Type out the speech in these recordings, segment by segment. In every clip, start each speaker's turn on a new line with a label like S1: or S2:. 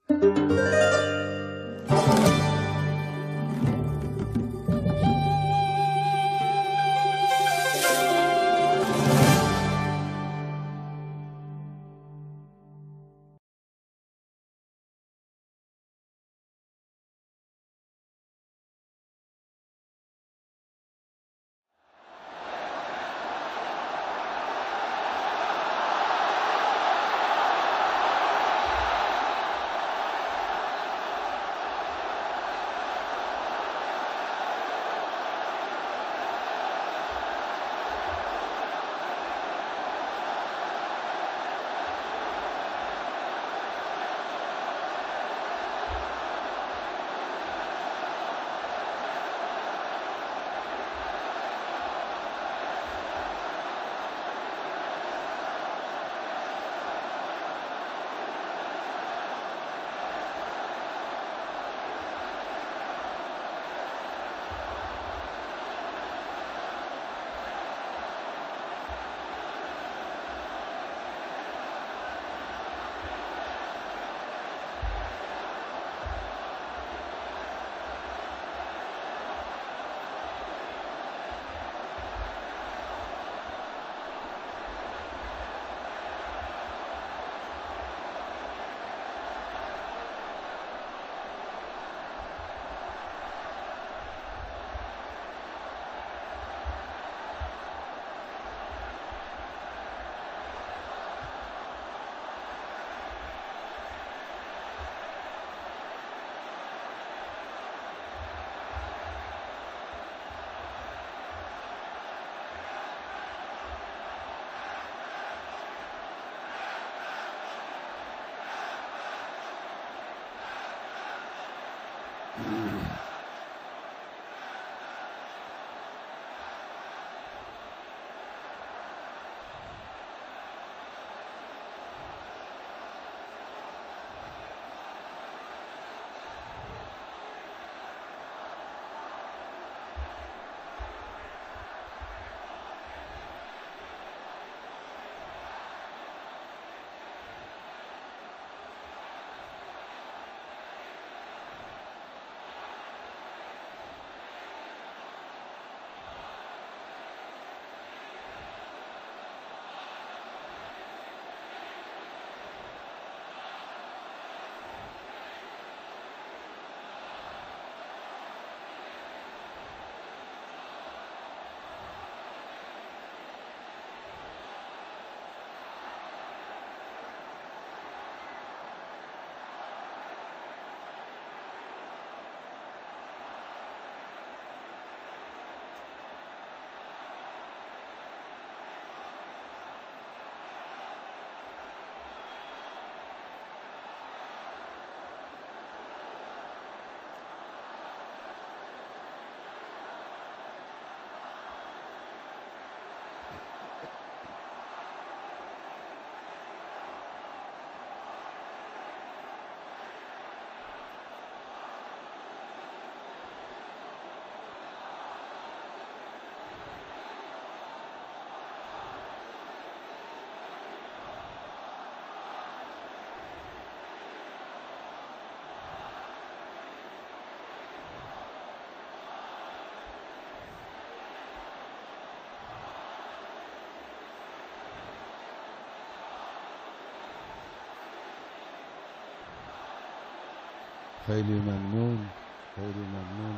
S1: خیلی ممنون، خیلی ممنون.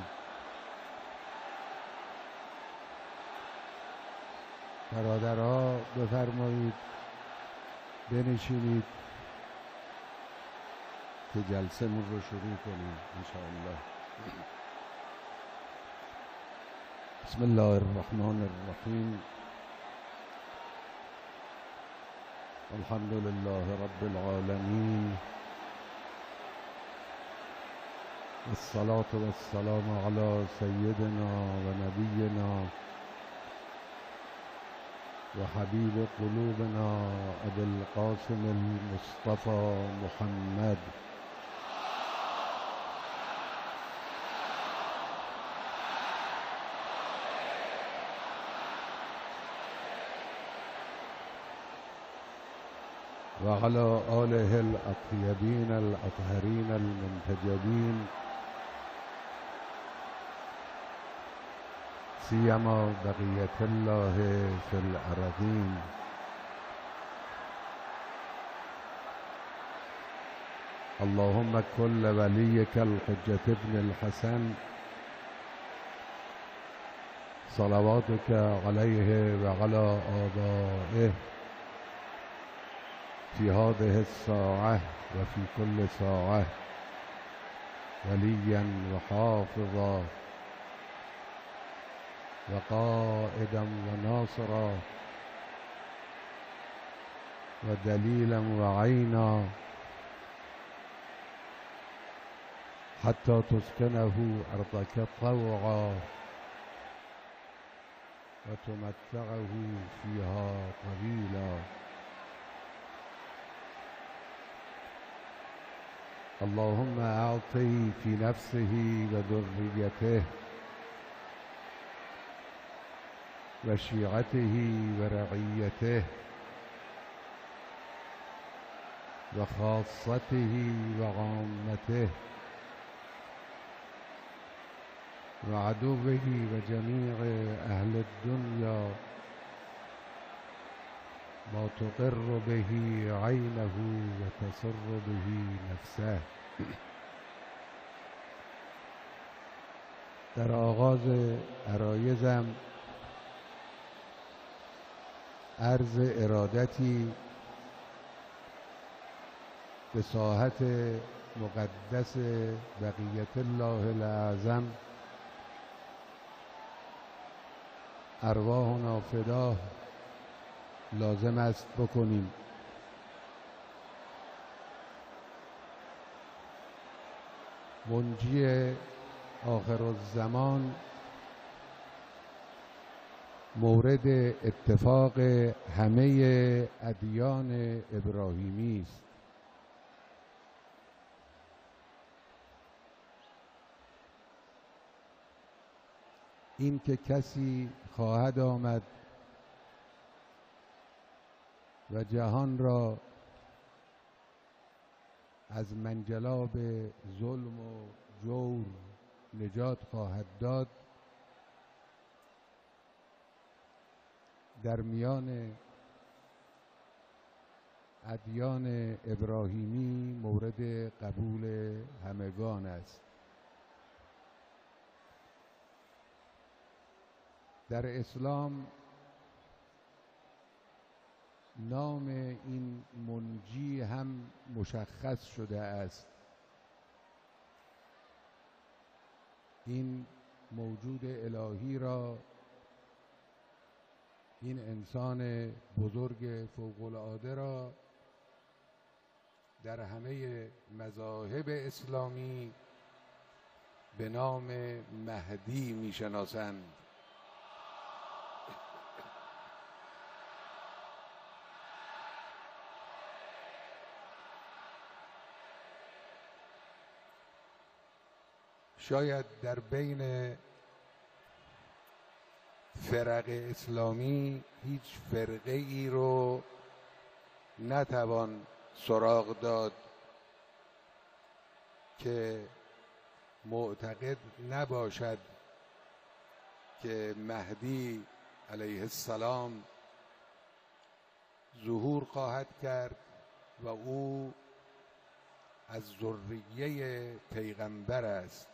S1: برادرها بفرمایید بنشینید که جلسه‌مون رو شروع کنیم انشاءالله. بسم الله الرحمن الرحیم. الحمد لله رب العالمین، الصلاة والسلام على سيدنا و نبینا و حبیب قلوبنا ابی القاسم المصطفى محمد. وعلى آله الأطيبين الأطهرين المنتجبين، سيما بقية الله في الأرضين. اللهم كل وليك الحجة ابن الحسن صلواتك عليه وعلى آبائه في هذه الساعة وفي كل ساعة وليا وحافظا وقائدا وناصرا ودليلا وعينا، حتى تسكنه أرضك طوعا وتمتعه فيها طويلا. اللهم أعطي في نفسه وذريته وشيعته ورعيته وخاصته وعامته وعدوه وجميع أهل الدنيا ما تقر به عينه وتسر به نفسه. در آغاز عرایزم عرض ارادتی به ساحت مقدس بقیت الله الاعظم ارواحنا فداه لازم است بکنیم. منجی آخر الزمان مورد اتفاق همه ادیان ابراهیمی است. این که کسی خواهد آمد و جهان را از منجلاب ظلم و جور نجات خواهد داد، در میان ادیان ابراهیمی مورد قبول همگان است. در اسلام نام این منجی هم مشخص شده است. این موجود الهی را، این انسان بزرگ فوق‌العاده را در همه مذاهب اسلامی به نام مهدی می‌شناسند. شاید در بین فرق اسلامی هیچ فرقه ای رو نتوان سراغ داد که معتقد نباشد که مهدی علیه السلام ظهور خواهد کرد و او از ذریه پیغمبر است.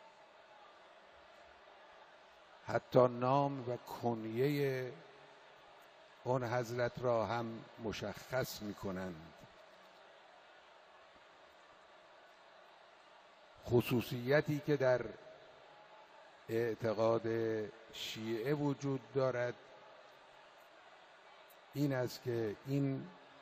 S1: حتی نام و کنیه اون حضرت را هم مشخص می کنند. خصوصیتی که در اعتقاد شیعه وجود دارد این است که این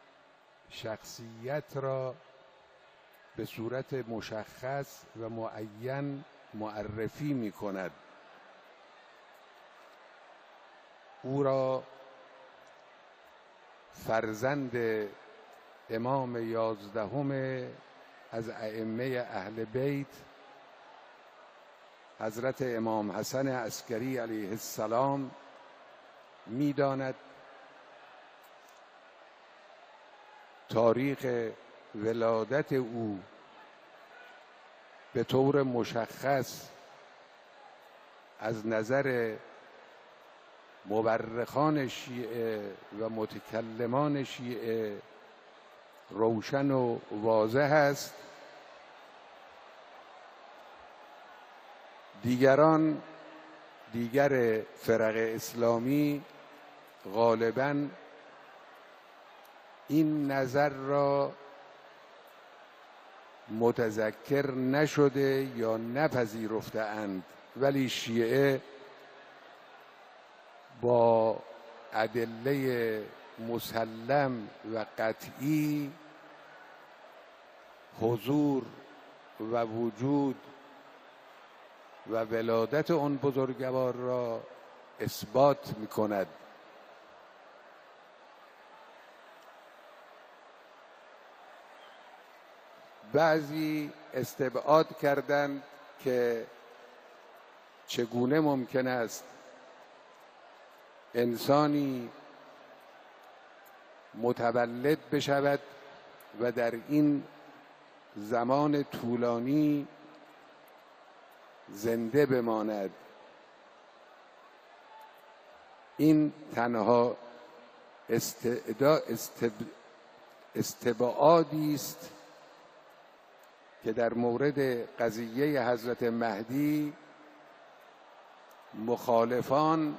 S1: شخصیت را به صورت مشخص و معین معرفی می کند. او را فرزند امام 11 از ائمه اهل بیت حضرت امام حسن عسکری علیه السلام می‌داند تاریخ ولادت او به طور مشخص از نظر مورخان شیعه و متکلمان شیعه روشن و واضح است. دیگر فرق اسلامی غالباً این نظر را متذکر نشده یا نپذیرفته اند، ولی شیعه با ادله مسلم و قطعی حضور و وجود و ولادت آن بزرگوار را اثبات می‌کند. بعضی استبعاد کردند که چگونه ممکن است انسانی متولد بشود و در این زمان طولانی زنده بماند. این تنها استبعادی است که در مورد قضیه حضرت مهدی مخالفان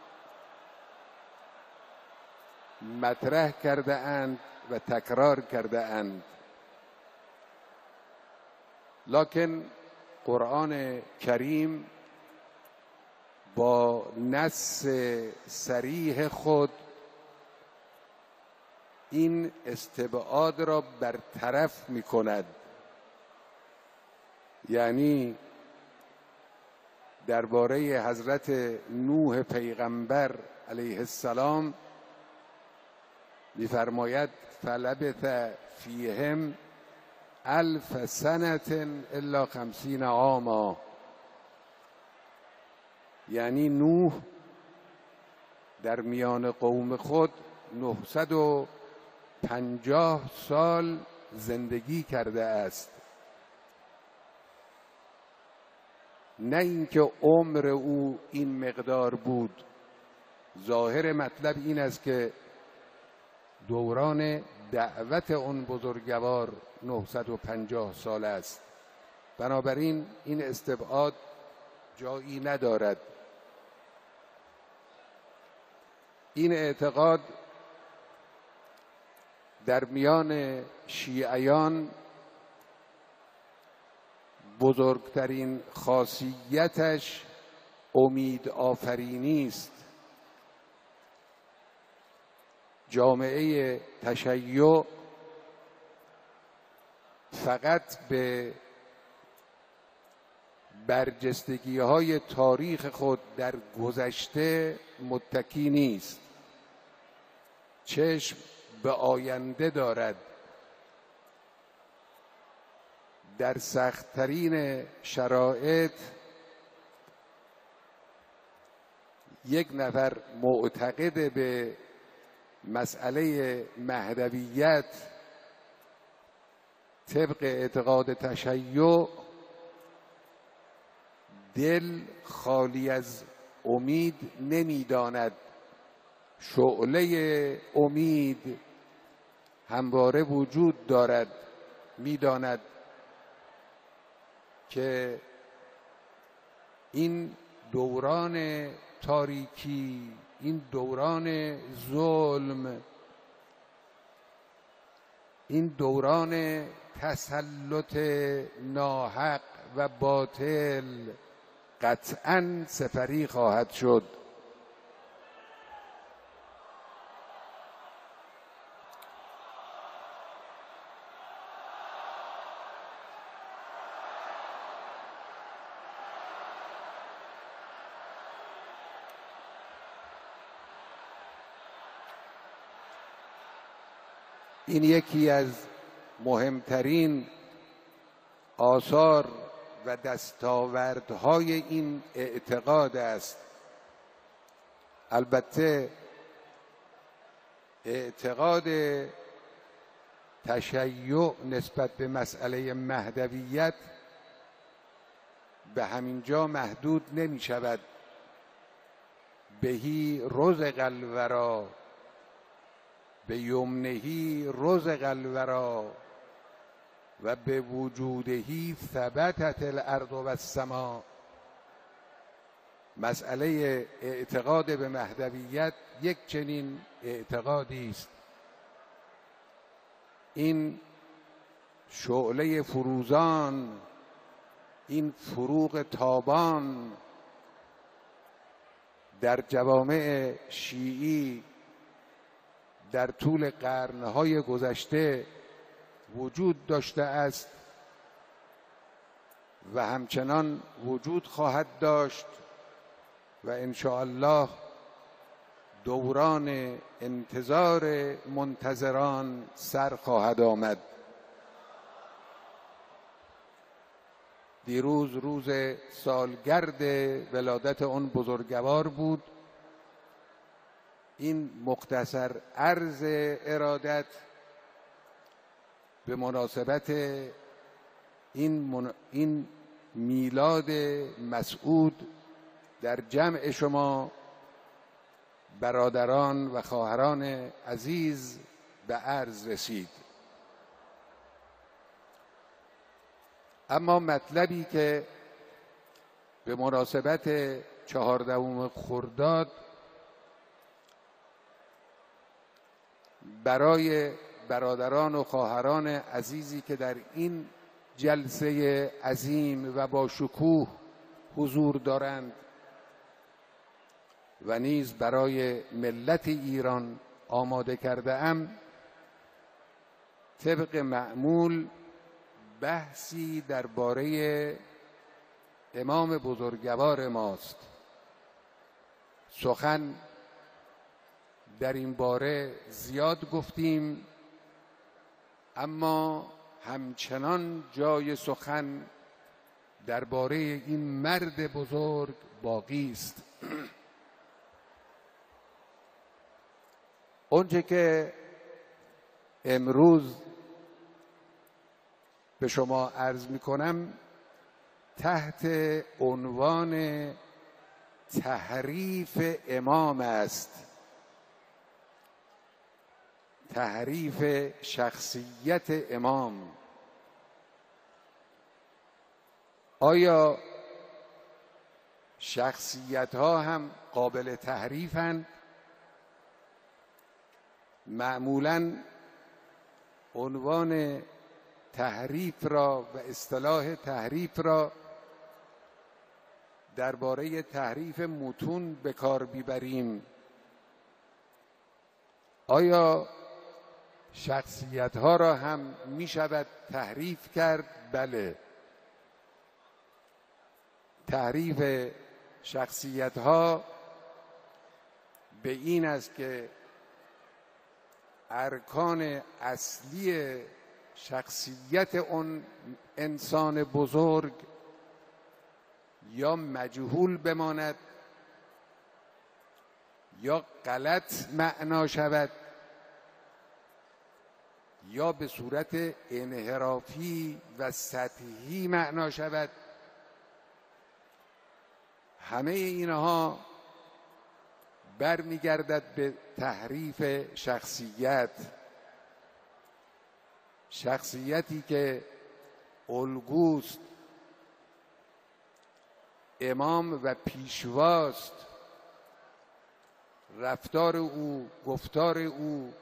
S1: مطرح کرده اند و تکرار کرده اند، لکن قرآن کریم با نص صریح خود این استبعاد را برطرف می کند. یعنی درباره حضرت نوح پیغمبر علیه السلام می‌فرماید فلبث فیهم 1000 سنة الا 50 عاما، یعنی نوح در میان قوم خود 950 سال زندگی کرده است. نه اینکه عمر او این مقدار بود. ظاهر مطلب این است که دوران دعوت اون بزرگوار 950 سال است. بنابراین این استبعاد جایی ندارد. این اعتقاد در میان شیعیان بزرگترین خاصیتش امید آفرینی است. جامعه تشیع فقط به برجستگی‌های تاریخ خود در گذشته متکی نیست، چشم به آینده دارد. در سخت‌ترین شرایط یک نفر معتقد به مسئله مهدویت طبق اعتقاد تشیع دل خالی از امید نمی‌داند. شعله امید همواره وجود دارد. می‌داند که این دوران تاریکی، این دوران ظلم، این دوران تسلط ناحق و باطل قطعاً سپری خواهد شد. این یکی از مهمترین آثار و دستاوردهای این اعتقاد است. البته اعتقاد تشیع نسبت به مسئله مهدویت به همین جا محدود نمی شود. بهی رزق الورا به یمنهی رزق الورا و به وجودهی ثبتت الارض و السما. مسئله اعتقاد به مهدویت یک چنین اعتقادی است. این شعله فروزان، این فروغ تابان در جوامع شیعی در طول قرنهای گذشته وجود داشته است و همچنان وجود خواهد داشت و ان شاء الله دوران انتظار منتظران سر خواهد آمد. دیروز روز سالگرد ولادت اون بزرگوار بود. این مختصر عرض ارادت به مناسبت این میلاد مسعود در جمع شما برادران و خواهران عزیز به عرض رسید. اما مطلبی که به مناسبت 14 خرداد برای برادران و خواهران عزیزی که در این جلسه عظیم و با شکوه حضور دارند و نیز برای ملت ایران آماده کرده ام، طبق معمول بحثی درباره امام بزرگوار ماست. سخن در این باره زیاد گفتیم، اما همچنان جای سخن درباره این مرد بزرگ باقی است. اونچه که امروز به شما عرض می کنم تحت عنوان تحریف امام است، تحریف شخصیت امام. آیا شخصیت ها هم قابل تحریفند؟ معمولاً عنوان تحریف را و اصطلاح تحریف را درباره تحریف متون به کار می‌بریم. آیا شخصیت ها را هم می شود تحریف کرد؟ بله. تحریف شخصیت ها به این است که ارکان اصلی شخصیت اون انسان بزرگ یا مجهول بماند یا غلط معنا شود یا به صورت انحرافی و سطحی معنا شود. همه اینها برمیگردد به تحریف شخصیت. شخصیتی که الگوست، امام و پیشواست، رفتار او، گفتار او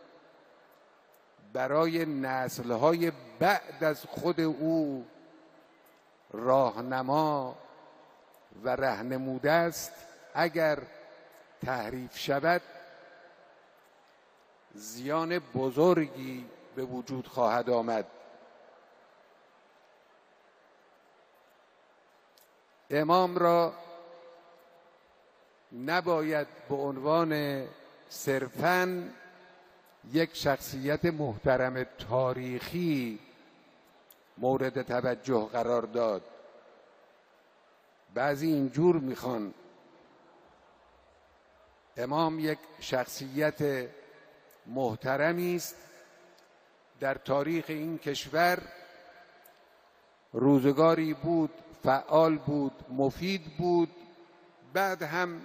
S1: برای نسل‌های بعد از خود او راهنما و رهنموده است. اگر تحریف شود زیان بزرگی به وجود خواهد آمد. امام را نباید به عنوان صرفاً یک شخصیت محترم تاریخی مورد توجه قرار داد. بعضی اینجور میخوان. امام یک شخصیت محترمی است در تاریخ این کشور روزگاری بود فعال بود، مفید بود، بعد هم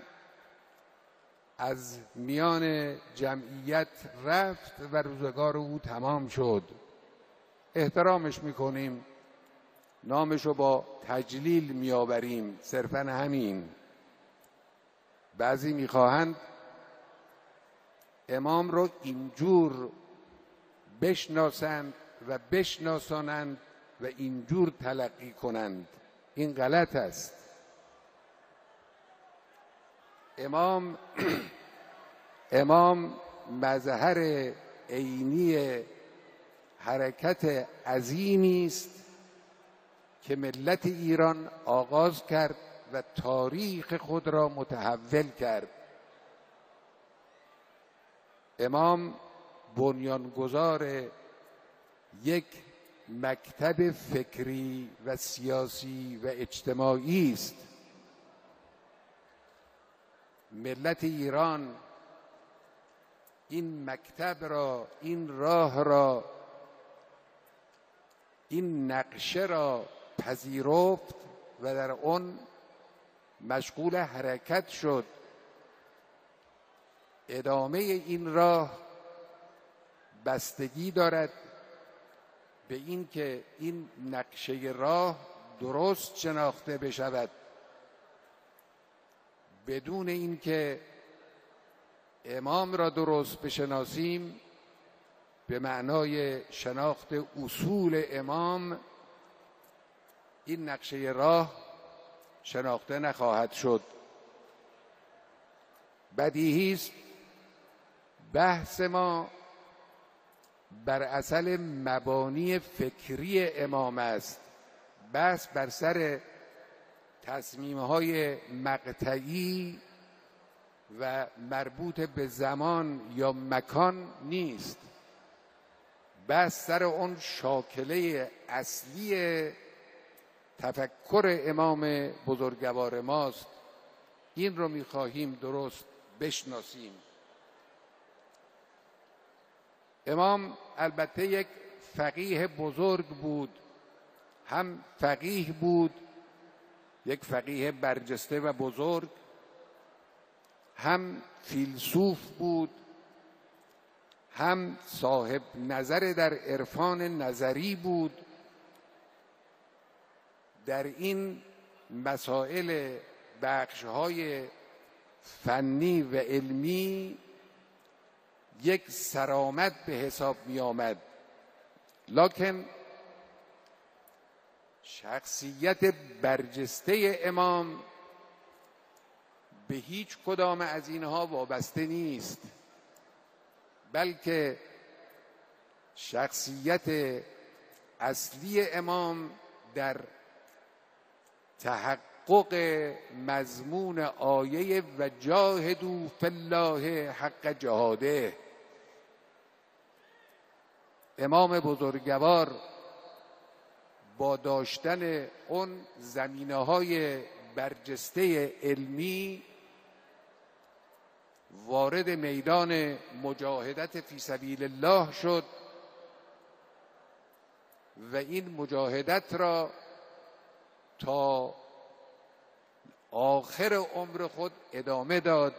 S1: از میان جمعیت رفت و روزگار او تمام شد. احترامش میکنیم، نامشو با تجلیل میآوریم، صرفاً همین. بعضی میخواهند امام رو اینجور بشناسند و بشناسانند و اینجور تلقی کنند. این غلط است. امام مظهر عینی حرکت عظیمی است که ملت ایران آغاز کرد و تاریخ خود را متحول کرد. امام بنیانگذار یک مکتب فکری و سیاسی و اجتماعی است. ملت ایران این مکتب را، این راه را، این نقشه را پذیرفت و در آن مشغول حرکت شد. ادامه این راه بستگی دارد به این که این نقشه راه درست شناخته بشود. بدون اینکه امام را درست بشناسیم، به معنای شناخت اصول امام، این نقشه راه شناخته نخواهد شد. بدیهی است بحث ما بر اصل مبانی فکری امام است. بحث بر سر تصمیم‌های مقطعی و مربوط به زمان یا مکان نیست. بحث سر اون شاکله اصلی تفکر امام بزرگوار ماست. این رو می‌خواهیم درست بشناسیم. امام البته یک فقیه بزرگ بود، هم فقیه بود، یک فقیه برجسته و بزرگ، هم فیلسوف بود، هم صاحب نظر در عرفان نظری بود. در این مسائل بخش‌های فنی و علمی یک سرآمد به حساب می آمد. لکن شخصیت برجسته امام به هیچ کدام از اینها وابسته نیست، بلکه شخصیت اصلی امام در تحقق مضمون آیه و جاهدوا فی الله حق جهاده. امام بزرگوار با داشتن اون زمینه‌های برجسته علمی وارد میدان مجاهدت فی سبیل الله شد و این مجاهدت را تا آخر عمر خود ادامه داد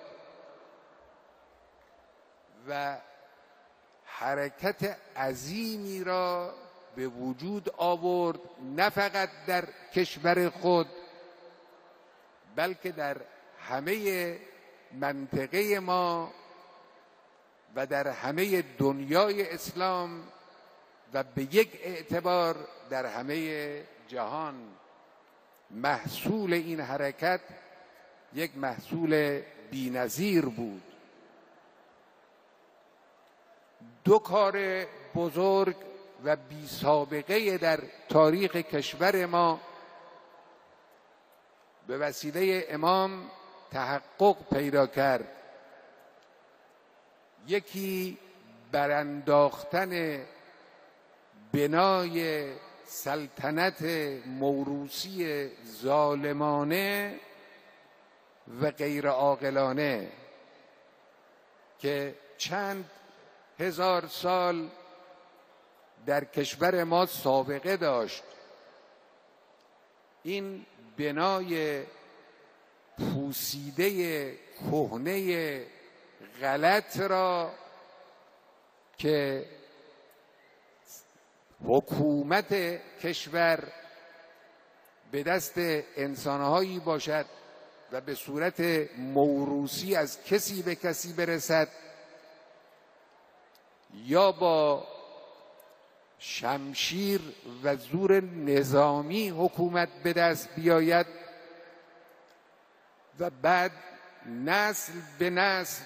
S1: و حرکت عظیمی را به وجود آورد، نه فقط در کشور خود بلکه در همه منطقه ما و در همه دنیای اسلام و به یک اعتبار در همه جهان. محصول این حرکت یک محصول بی‌نظیر بود. دو کار بزرگ و بی سابقه در تاریخ کشور ما به وسیله امام تحقق پیدا کرد. یکی برانداختن بنای سلطنت موروثی ظالمانه و غیر عاقلانه که چند هزار سال در کشور ما سابقه داشت. این بنای پوسیده کهنه غلط را که حکومت کشور به دست انسانهایی باشد و به صورت موروثی از کسی به کسی برسد یا با شمشیر و زور نظامی حکومت به دست بیاید و بعد نسل به نسل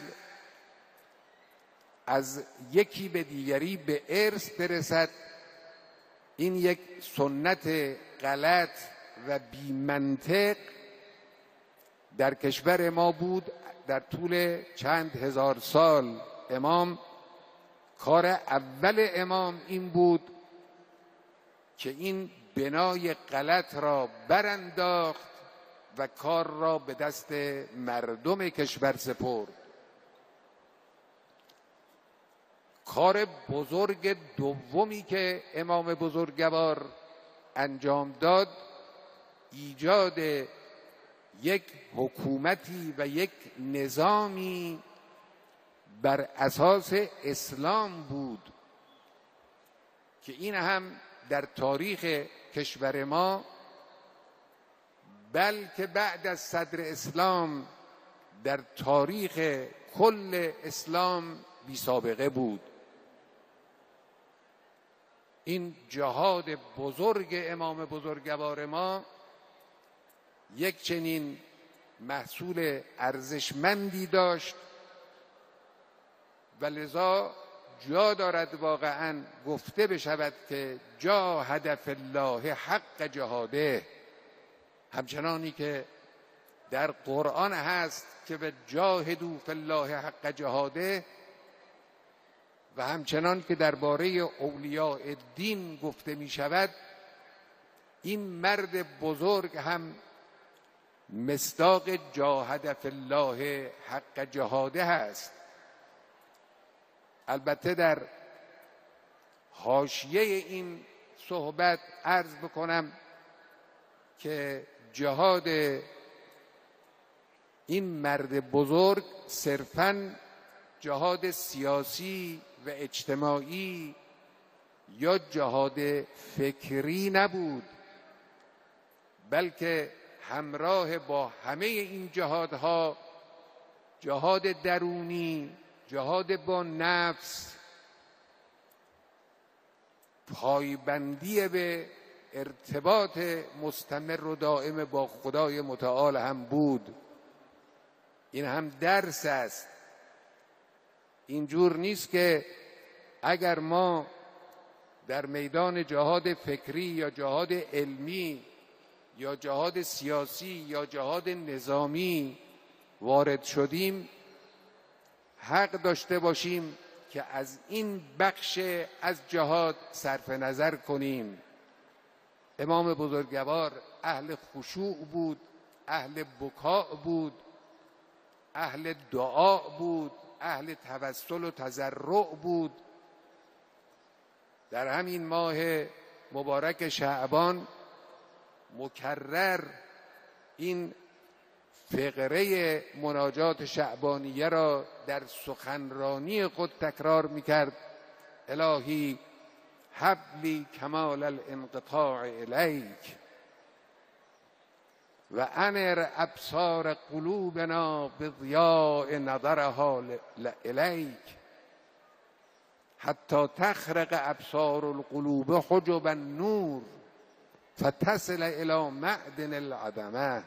S1: از یکی به دیگری به ارث برسد، این یک سنت غلط و بی منطق در کشور ما بود. در طول چند هزار سال کار اول امام این بود که این بنای غلط را برانداخت و کار را به دست مردم کشور سپرد. کار بزرگ دومی که امام بزرگوار انجام داد ایجاد یک حکومتی و یک نظامی بر اساس اسلام بود که این هم در تاریخ کشور ما بلکه بعد از صدر اسلام در تاریخ کل اسلام بی سابقه بود. این جهاد بزرگ امام بزرگوار ما یک چنین محصول ارزشمندی داشت و لذا جا دارد واقعا گفته بشود که جاهد فی الله حق جهاده، همچنانی که در قرآن هست که به جاهدوا فی الله حق جهاده و همچنان که درباره اولیاء الدین گفته می شود، این مرد بزرگ هم مصداق جاهد فی الله حق جهاده هست. البته در حاشیه این صحبت عرض بکنم که جهاد این مرد بزرگ صرفاً جهاد سیاسی و اجتماعی یا جهاد فکری نبود، بلکه همراه با همه این جهادها جهاد درونی، جهاد با نفس، پایبندی به ارتباط مستمر و دائم با خدای متعال هم بود. این هم درس است. اینجور نیست که اگر ما در میدان جهاد فکری یا جهاد علمی یا جهاد سیاسی یا جهاد نظامی وارد شدیم حق داشته باشیم که از این بخش از جهاد صرف نظر کنیم. امام بزرگوار اهل خشوع بود، اهل بکاء بود، اهل دعا بود، اهل توسل و تضرع بود. در همین ماه مبارک شعبان مکرر این فقره مناجات شعبانیه را در سخنرانی خود تکرار می‌کرد: الهی هب لی کمال الانقطاع الیک و انر ابصار قلوبنا بضیاء نظرها الیک حتی تخرق ابصار القلوب حجب النور فتصل الی معدن العدمه.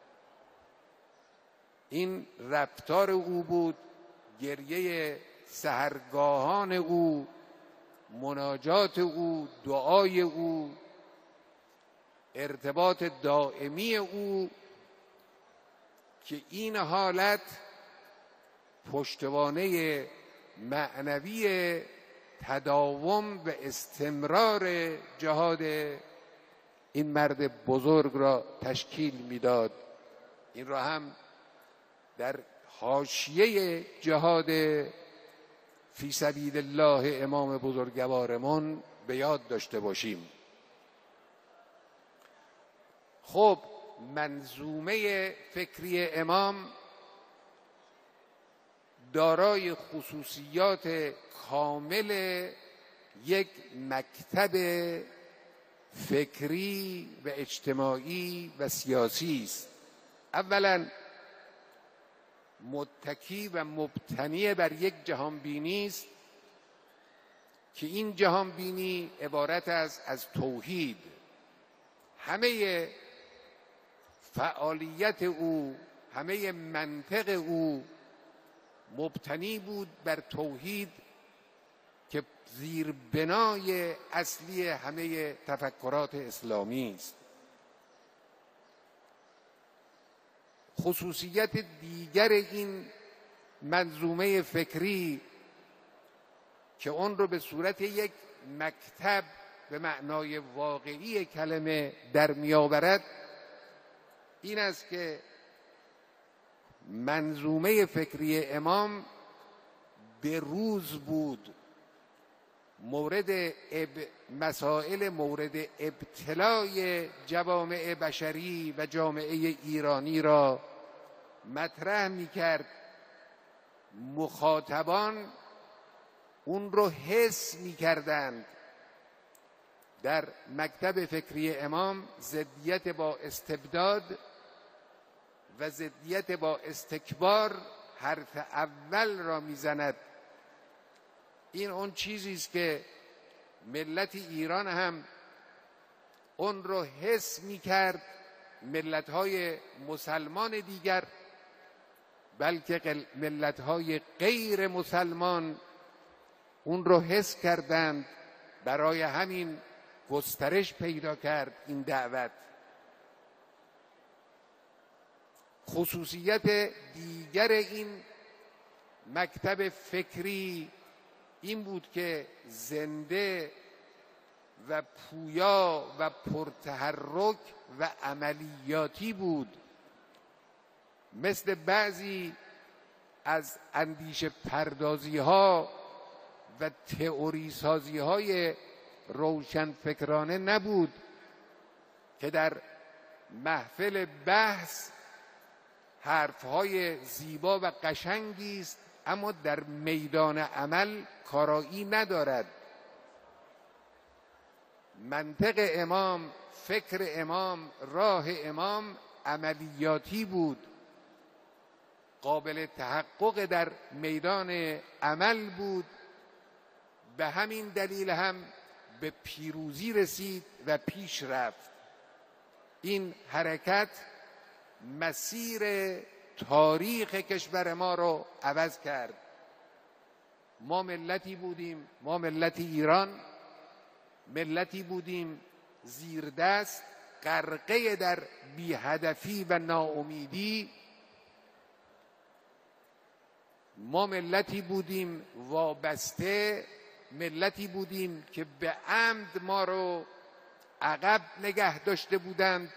S1: این رفتار او بود، گریه سحرگاهان او، مناجات او، دعای او، ارتباط دائمی او، که این حالت پشتوانه معنوی تداوم و استمرار جهاد این مرد بزرگ را تشکیل میداد. این را هم در حاشیه جهاد فی سبیل الله امام بزرگوارمان به یاد داشته باشیم. خب منظومه فکری امام دارای خصوصیات کامل یک مکتب فکری و اجتماعی و سیاسی است. اولا متکی و مبتنی بر یک جهانبینی است که این جهانبینی عبارت است از توحید. همه فعالیت او، همه منطق او مبتنی بود بر توحید که زیربنای اصلی همه تفکرات اسلامی است. خصوصیت دیگر این منظومه فکری که اون رو به صورت یک مکتب به معنای واقعی کلمه در میآورد این است که منظومه فکری امام به روز بود مسائل مورد ابتلای جوامع بشری و جامعه ایرانی را مطرح می‌کرد. مخاطبان اون رو حس می‌کردند. در مکتب فکری امام ضدیت با استبداد و ضدیت با استکبار حرف اول را میزند. این اون چیزی است که ملت ایران هم اون رو حس می‌کرد، ملت‌های مسلمان دیگر، بلکه ملت‌های غیر مسلمان اون رو حس کردند. برای همین گسترش پیدا کرد این دعوت. خصوصیت دیگر این مکتب فکری این بود که زنده و پویا و پرتحرک و عملیاتی بود. مثل بعضی از اندیشه پردازی ها و تئوری سازی های روشن فکرانه نبود که در محفل بحث حرفهای زیبا و قشنگی است اما در میدان عمل کارایی ندارد. منطق امام، فکر امام، راه امام عملیاتی بود، قابل تحقق در میدان عمل بود. به همین دلیل هم به پیروزی رسید و پیش رفت. این حرکت مسیر تاریخ کشور ما رو عوض کرد. ما ملتی بودیم، ما ملت ایران ملتی بودیم زیردست، غرقه در بی‌هدفی و ناامیدی. ما ملتی بودیم وابسته، ملتی بودیم که به عمد ما رو عقب نگه داشته بودند.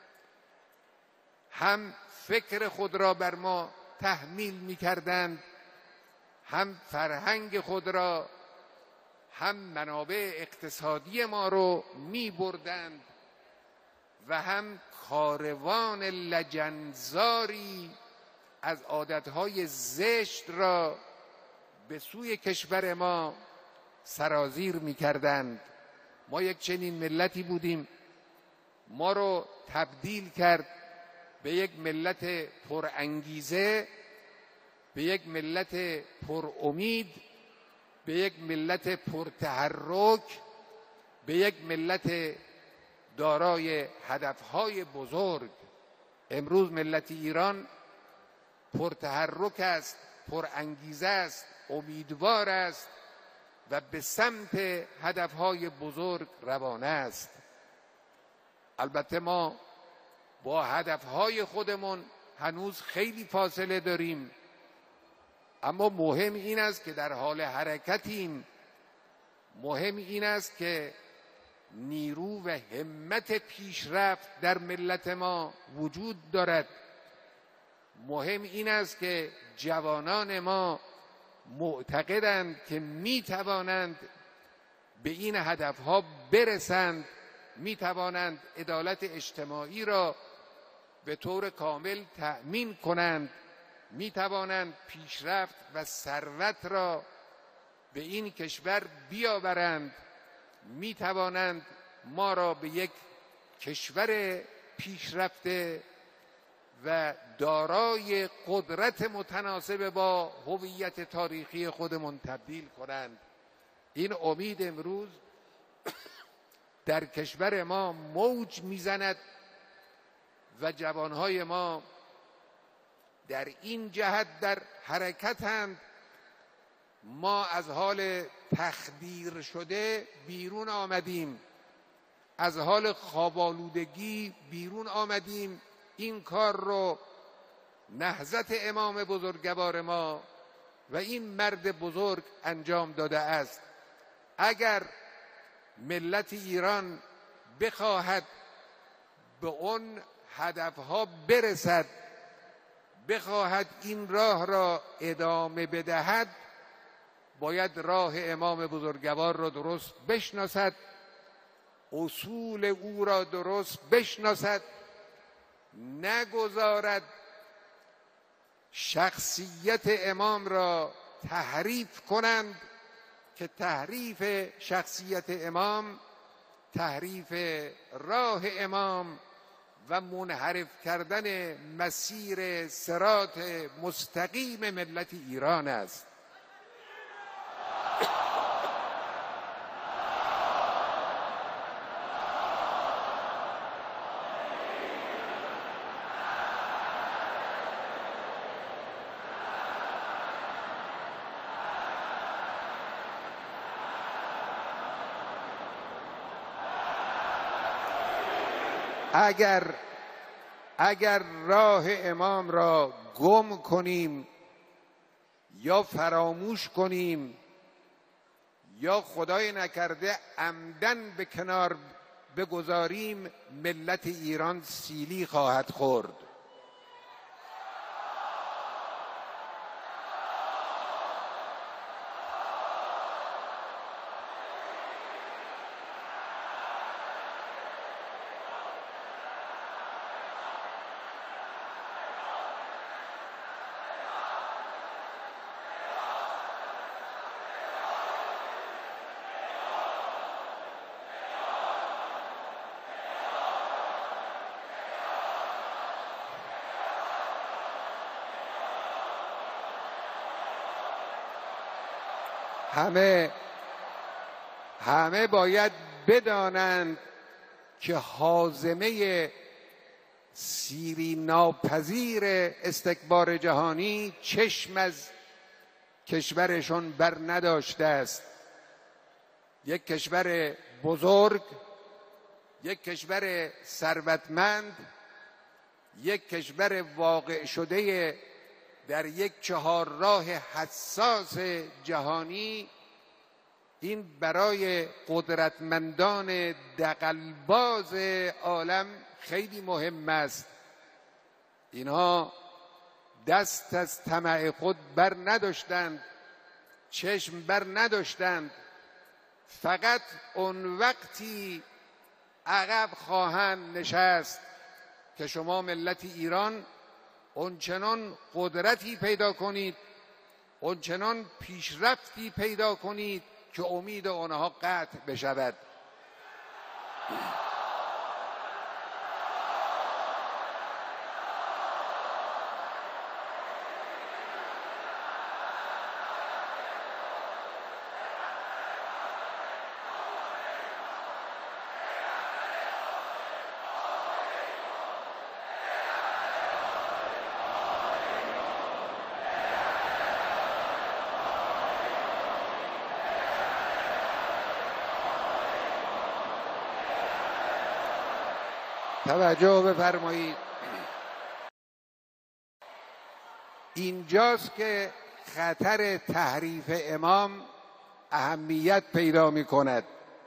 S1: هم فکر خود را بر ما تحمیل می کردند، هم فرهنگ خود را، هم منابع اقتصادی ما رو می بردند و هم کاروان لجنزاری از عادتهای زشت را به سوی کشور ما سرازیر می کردند. ما یک چنین ملتی بودیم. ما رو تبدیل کرد به یک ملت پرانگیزه، به یک ملت پرامید، به یک ملت پرتحرک، به یک ملت دارای هدفهای بزرگ. امروز ملت ایران پرتحرک است، پرانگیزه است، امیدوار است و به سمت هدفهای بزرگ روانه است. البته ما با هدفهای خودمون هنوز خیلی فاصله داریم، اما مهم این است که در حال حرکتیم. مهم این است که نیرو و همت پیشرفت در ملت ما وجود دارد. مهم این است که جوانان ما معتقدند که می توانند به این هدفها برسند می توانند عدالت اجتماعی را به طور کامل تأمین کنند، می توانند پیشرفت و ثروت را به این کشور بیاورند، می توانند ما را به یک کشور پیشرفته و دارای قدرت متناسب با هویت تاریخی خودمون تبدیل کنند. این امید امروز در کشور ما موج میزند و جوانهای ما در این جهت در حرکتند. ما از حال تخدیر شده بیرون آمدیم، از حال خواب‌آلودگی بیرون آمدیم. این کار رو نهضت امام بزرگوار ما و این مرد بزرگ انجام داده است. اگر ملت ایران بخواهد به اون هدفها برسد، بخواهد این راه را ادامه بدهد، باید راه امام بزرگوار را درست بشناسد، اصول او را درست بشناسد، نگذارد شخصیت امام را تحریف کنند که تحریف شخصیت امام تحریف راه امام و منحرف کردن مسیر صراط مستقیم ملت ایران است. اگر راه امام را گم کنیم یا فراموش کنیم یا خدای نکرده عمدن به کنار بگذاریم، ملت ایران سیلی خواهد خورد. همه باید بدانند که هاضمه سیری ناپذیر استکبار جهانی چشم از کشورشون بر نداشته است. یک کشور بزرگ، یک کشور ثروتمند، یک کشور واقع شده در یک چهارراه حساس جهانی، این برای قدرتمندان دغل‌باز عالم خیلی مهم است. اینها دست از طمع خود بر نداشتند، چشم بر نداشتند، فقط اون وقتی عقب خواهند نشست که شما ملت ایران اونچنان قدرتی پیدا کنید، اونچنان پیشرفتی پیدا کنید که امید آنها قطع بشود. توجه بفرمایید، اینجاست که خطر تحریف امام اهمیت پیدا می کند.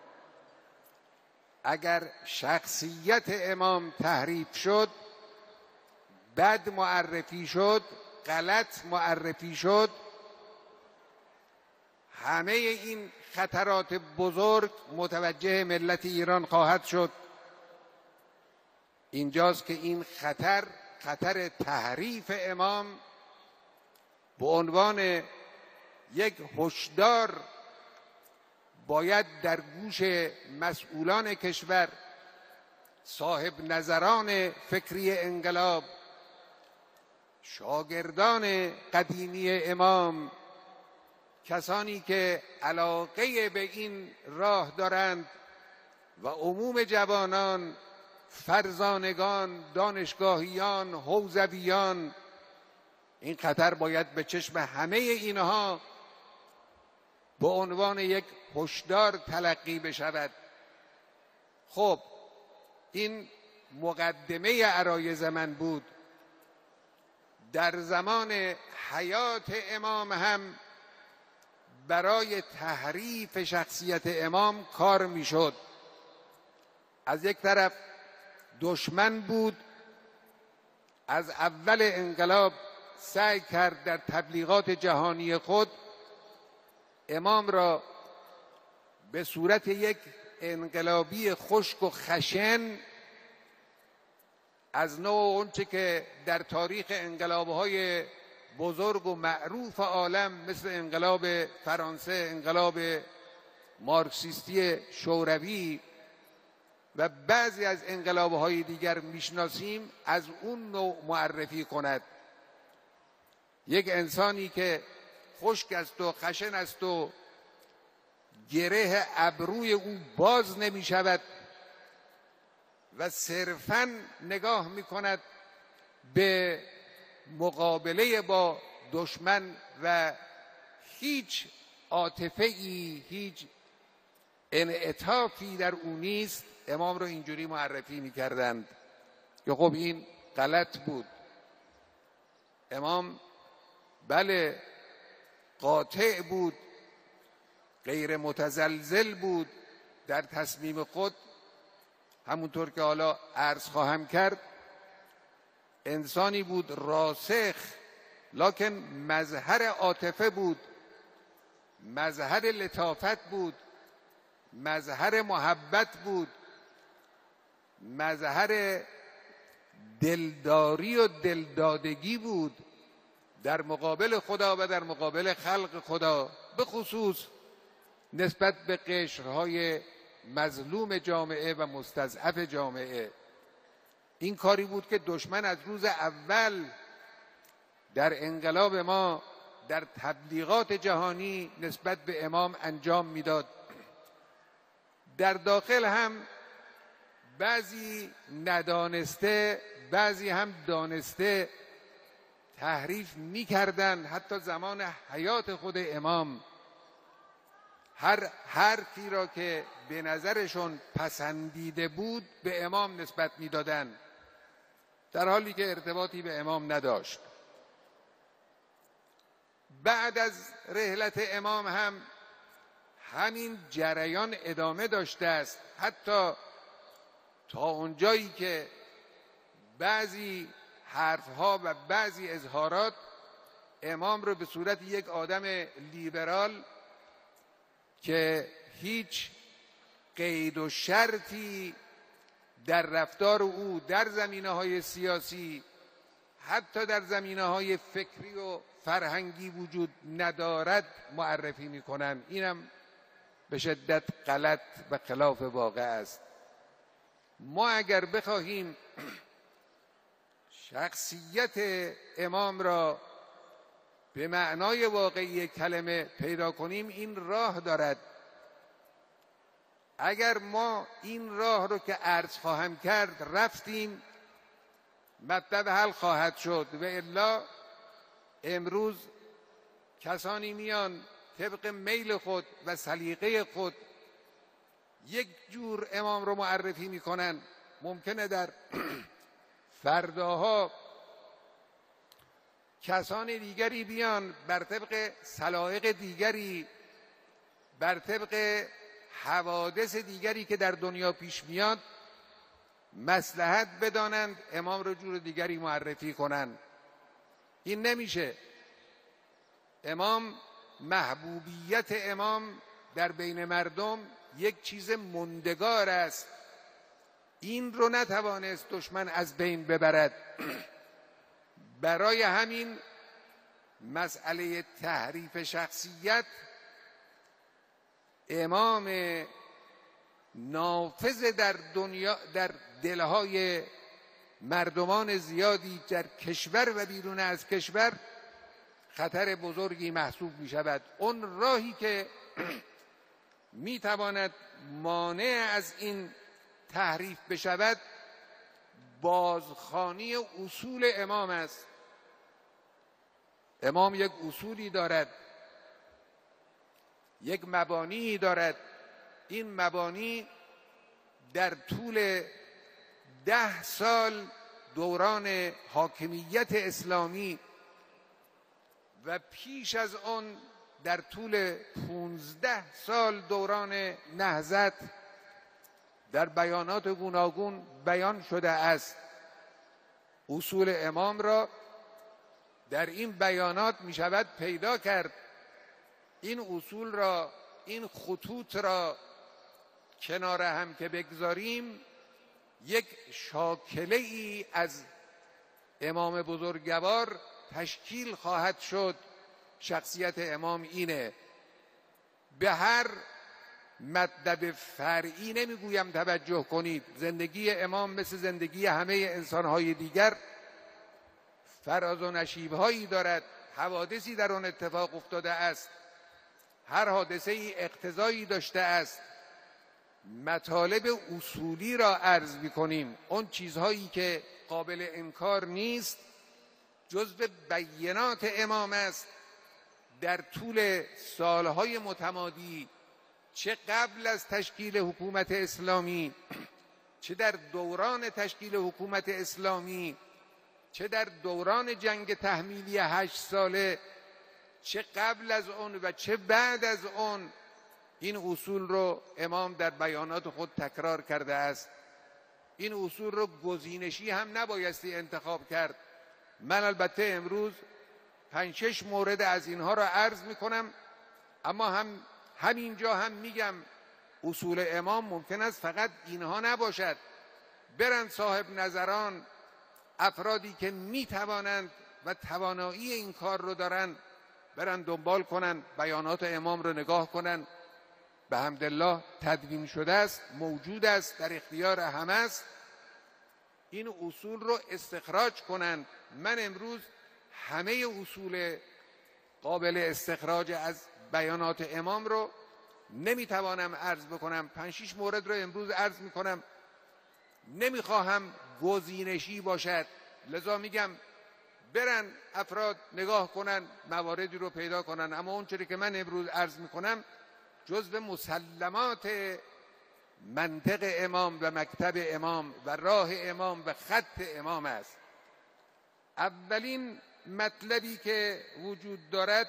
S1: اگر شخصیت امام تحریف شد، بد معرفی شد، غلط معرفی شد، همه این خطرات بزرگ متوجه ملت ایران خواهد شد. اینجاست که این خطر تحریف امام به عنوان یک هشدار باید در گوش مسئولان کشور، صاحب نظران فکری انقلاب، شاگردان قدیمی امام، کسانی که علاقه به این راه دارند و عموم جوانان، فرزانگان، دانشگاهیان، حوزویان، این خطر باید به چشم همه اینها به عنوان یک هشدار تلقی بشود. خب این مقدمه عرایض من بود. در زمان حیات امام هم برای تحریف شخصیت امام کار میشد. از یک طرف دشمن بود، از اول انقلاب سعی کرد در تبلیغات جهانی خود امام را به صورت یک انقلابی خشک و خشن از نوع اونچه که در تاریخ انقلاب‌های بزرگ و معروف عالم مثل انقلاب فرانسه، انقلاب مارکسیستی شوروی و بعضی از انقلاب‌های دیگر میشناسیم، از اون نوع معرفی کند. یک انسانی که خشک است و خشن است و گره ابروی او باز نمی شود و صرفاً نگاه می کند به مقابله با دشمن و هیچ عاطفه‌ای، هیچ انعطافی در او نیست، امام رو اینجوری معرفی می کردند که خب این غلط بود. امام بله قاطع بود، غیر متزلزل بود در تصمیم خود، همونطور که حالا عرض خواهم کرد. انسانی بود راسخ، لکن مظهر عاطفه بود، مظهر لطافت بود، مظهر محبت بود، مظهر دلداری و دلدادگی بود در مقابل خدا و در مقابل خلق خدا، به خصوص نسبت به قشرهای مظلوم جامعه و مستضعف جامعه. این کاری بود که دشمن از روز اول در انقلاب ما در تبلیغات جهانی نسبت به امام انجام میداد. در داخل هم بعضی ندانسته، بعضی هم دانسته تحریف می‌کردند. حتی زمان حیات خود امام هر حرفی را که به نظرشون پسندیده بود به امام نسبت می‌دادند، در حالی که ارتباطی به امام نداشت. بعد از رحلت امام هم همین جریان ادامه داشته است، حتی تا اونجایی که بعضی حرفها و بعضی اظهارات امام رو به صورت یک آدم لیبرال که هیچ قید و شرطی در رفتار او در زمینه‌های سیاسی، حتی در زمینه‌های فکری و فرهنگی وجود ندارد معرفی می‌کنند. اینم به شدت غلط و خلاف واقع است. ما اگر بخواهیم شخصیت امام را به معنای واقعی کلمه پیدا کنیم، این راه دارد. اگر ما این راه رو که عرض خواهم کرد رفتیم، مطلب حل خواهد شد. و الا امروز کسانی میان طبق میل خود و سلیقه خود یک جور امام رو معرفی میکنن. ممکنه در فرداها کسان دیگری بیان بر طبق سلایق دیگری، بر طبق حوادث دیگری که در دنیا پیش میاد مصلحت بدانند امام رو جور دیگری معرفی کنند. این نمیشه. امام محبوبیت امام در بین مردم یک چیز مندگار است. این رو نتوانست دشمن از بین ببرد. برای همین مسئله تحریف شخصیت امام نافذ در دنیا، در دلهای مردمان زیادی در کشور و بیرون از کشور خطر بزرگی محسوب می شود. اون راهی که می تواند مانع از این تحریف بشود بازخوانی اصول امام است. امام یک اصولی دارد، یک مبانی دارد. این مبانی در طول 10 سال دوران حاکمیت اسلامی و پیش از آن در طول 15 سال دوران نهضت در بیانات گوناگون بیان شده است. اصول امام را در این بیانات می شود پیدا کرد. این اصول را، این خطوط را کنار هم که بگذاریم یک شاکله ای از امام بزرگوار تشکیل خواهد شد. شخصیت امام اینه. به هر مطلب فرعی نمیگویم توجه کنید. زندگی امام مثل زندگی همه انسانهای دیگر فراز و نشیب‌هایی دارد. حوادثی در آن اتفاق افتاده است. هر حادثه ای اقتضایی داشته است. مطالب اصولی را عرض می‌کنیم. اون چیزهایی که قابل انکار نیست جزو بیانات امام است. در طول سالهای متمادی، چه قبل از تشکیل حکومت اسلامی، چه در دوران تشکیل حکومت اسلامی، چه در دوران جنگ تحمیلی 8 ساله، چه قبل از اون و چه بعد از اون، این اصول رو امام در بیانات خود تکرار کرده است. این اصول رو گزینشی هم نبایستی انتخاب کرد. من البته امروز 5-6 مورد از اینها را عرض میکنم، اما همینجا هم میگم اصول امام ممکن است فقط اینها نباشد. برن صاحب نظران، افرادی که میتوانند و توانایی این کار رو دارن، برن دنبال کنن، بیانات امام رو نگاه کنن. به حمدالله تدوین شده است، موجود است، در اختیار همه است. این اصول رو استخراج کنند. من امروز همه اصول قابل استخراج از بیانات امام رو نمیتوانم عرض بکنم. 5-6 مورد رو امروز عرض میکنم. نمیخواهم گزینشی باشد، لذا میگم برن افراد نگاه کنن، مواردی رو پیدا کنن. اما اون چیزی که من امروز عرض میکنم جزو مسلمات منطق امام و مکتب امام و راه امام و خط امام است. اولین مطلبی که وجود دارد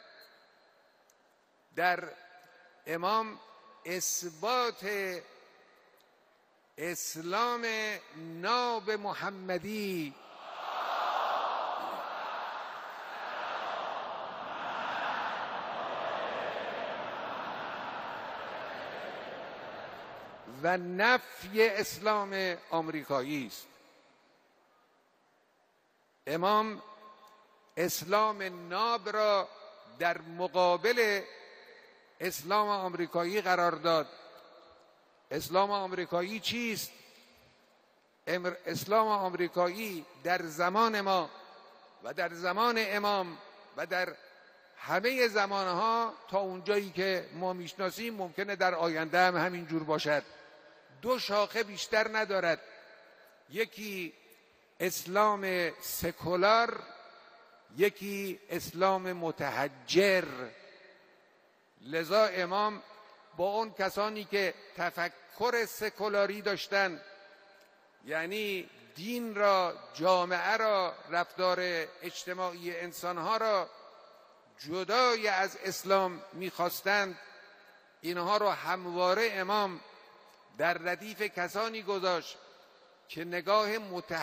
S1: در امام اثبات اسلام ناب محمدی و نفی اسلام آمریکایی است. امام اسلام ناب را در مقابل اسلام آمریکایی قرار داد. اسلام آمریکایی چیست؟ اسلام آمریکایی در زمان ما و در زمان امام و در همه زمانها تا اونجایی که ما میشناسیم، ممکنه در آینده هم همین جور باشد، 2 شاخه بیشتر ندارد. یکی اسلام سکولار، یکی اسلام متحجر. لذا امام با اون کسانی که تفکر سکولاری داشتن، یعنی دین را، جامعه را، رفتار اجتماعی انسانها را جدای از اسلام میخواستند، اینها را همواره امام در ردیف کسانی گذاشت که نگاه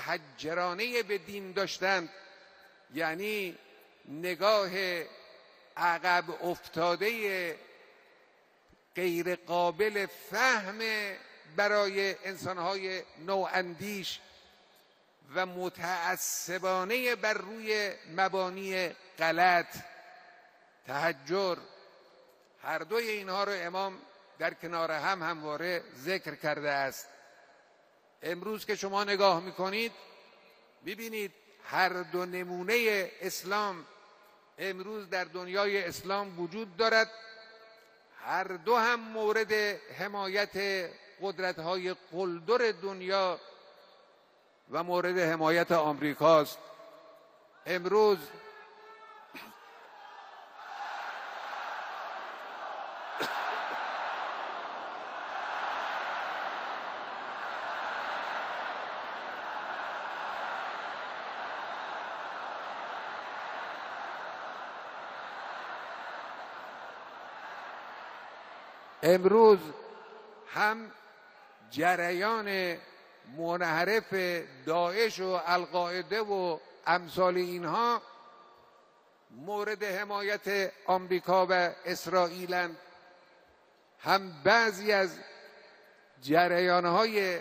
S1: متحجرانه به دین داشتند، یعنی نگاه عقب افتاده غیر قابل فهم برای انسانهای نواندیش و متعصبانه بر روی مبانی غلط، تحجر، هر دوی اینها رو امام در کنار هم همواره ذکر کرده است. امروز که شما نگاه میکنید میبینید هر دو نمونه اسلام امروز در دنیای اسلام وجود دارد. هر دو هم مورد حمایت قدرت‌های قلدر دنیا و مورد حمایت آمریکاست. امروز هم جریان منحرف داعش و القاعده و امثال اینها مورد حمایت آمریکا و اسرائیلند، هم بعضی از جریانهای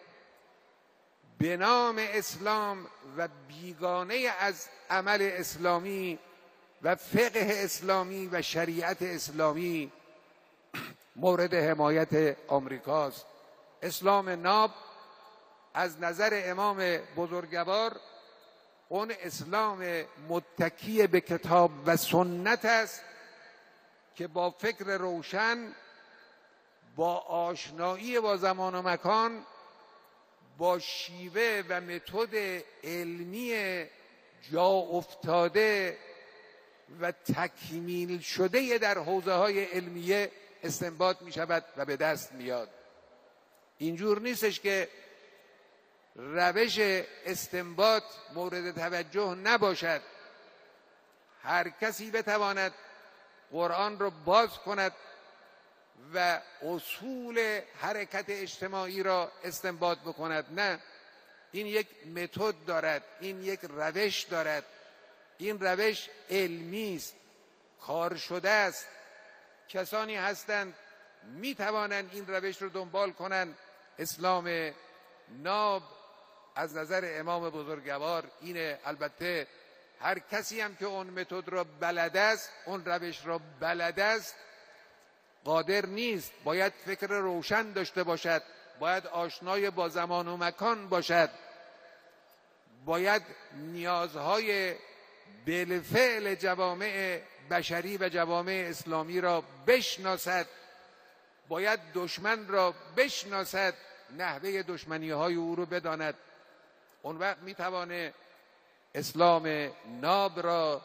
S1: به نام اسلام و بیگانه از عمل اسلامی و فقه اسلامی و شریعت اسلامی مورد حمایت آمریکاست. اسلام ناب از نظر امام بزرگوار اون اسلام متکی به کتاب و سنت است که با فکر روشن، با آشنایی با زمان و مکان، با شیوه و متد علمی جا افتاده و تکمیل شده در حوزه‌های علمیه استنباط می شود و به دست میاد. اینجور نیستش که روش استنباط مورد توجه نباشد. هر کسی بتواند قرآن را باز کند و اصول حرکت اجتماعی را استنباط بکند. نه، این یک متد دارد، این یک روش دارد، این روش علمی است، کار شده است. کسانی هستند می توانند این روش رو دنبال کنند. اسلام ناب از نظر امام بزرگوار اینه. البته هر کسی هم که اون متد را بلد است، اون روش را بلد است، قادر نیست. باید فکر روشن داشته باشد، باید آشنای با زمان و مکان باشد، باید نیازهای بالفعل جوامع بشری و جوامع اسلامی را بشناسد، باید دشمن را بشناسد، نحوه دشمنی‌های او را بداند. اون وقت میتوانه اسلام ناب را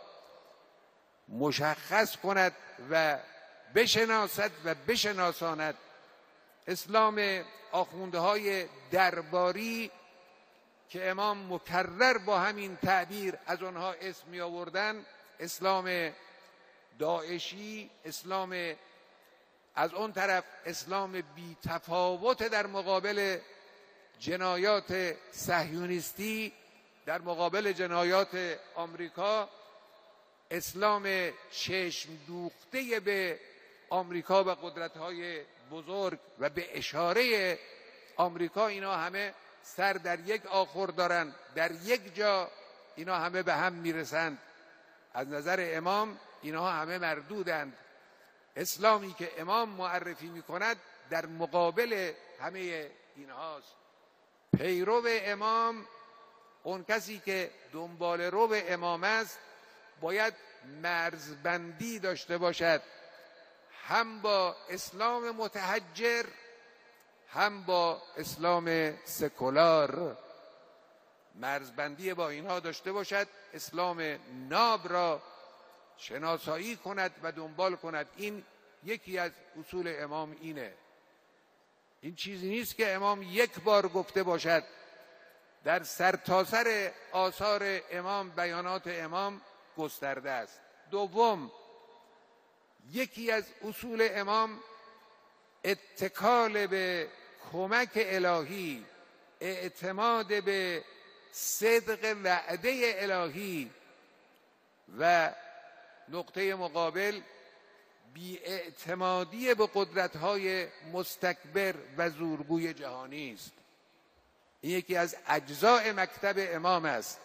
S1: مشخص کند و بشناسد و بشناساند. اسلام آخوندهای درباری که امام مکرر با همین تعبیر از آنها اسم می آوردن، اسلام داعشی، اسلام از اون طرف اسلام بی تفاوت در مقابل جنایات صهیونیستی، در مقابل جنایات آمریکا، اسلام چشم دوخته به آمریکا و قدرت‌های بزرگ و به اشاره آمریکا، اینا همه سر در یک آخر دارند، در یک جا اینا همه به هم میرسند. از نظر امام اینا همه مردودند. اسلامی که امام معرفی میکند در مقابل همه اینهاست. پیرو امام، اون کسی که دنبال رو امام است، باید مرزبندی داشته باشد، هم با اسلام متحجر هم با اسلام سکولار. مرزبندی با اینها داشته باشد، اسلام ناب را شناسایی کند و دنبال کند. این یکی از اصول امام اینه. این چیزی نیست که امام یک بار گفته باشد. در سرتاسر آثار امام، بیانات امام گسترده است. دوم، یکی از اصول امام اتکال به کمک الهی، اعتماد به صدق وعده الهی و نقطه مقابل بی‌اعتمادی به قدرت‌های مستکبر و زورگوی جهانی است. این یکی از اجزاء مکتب امام است.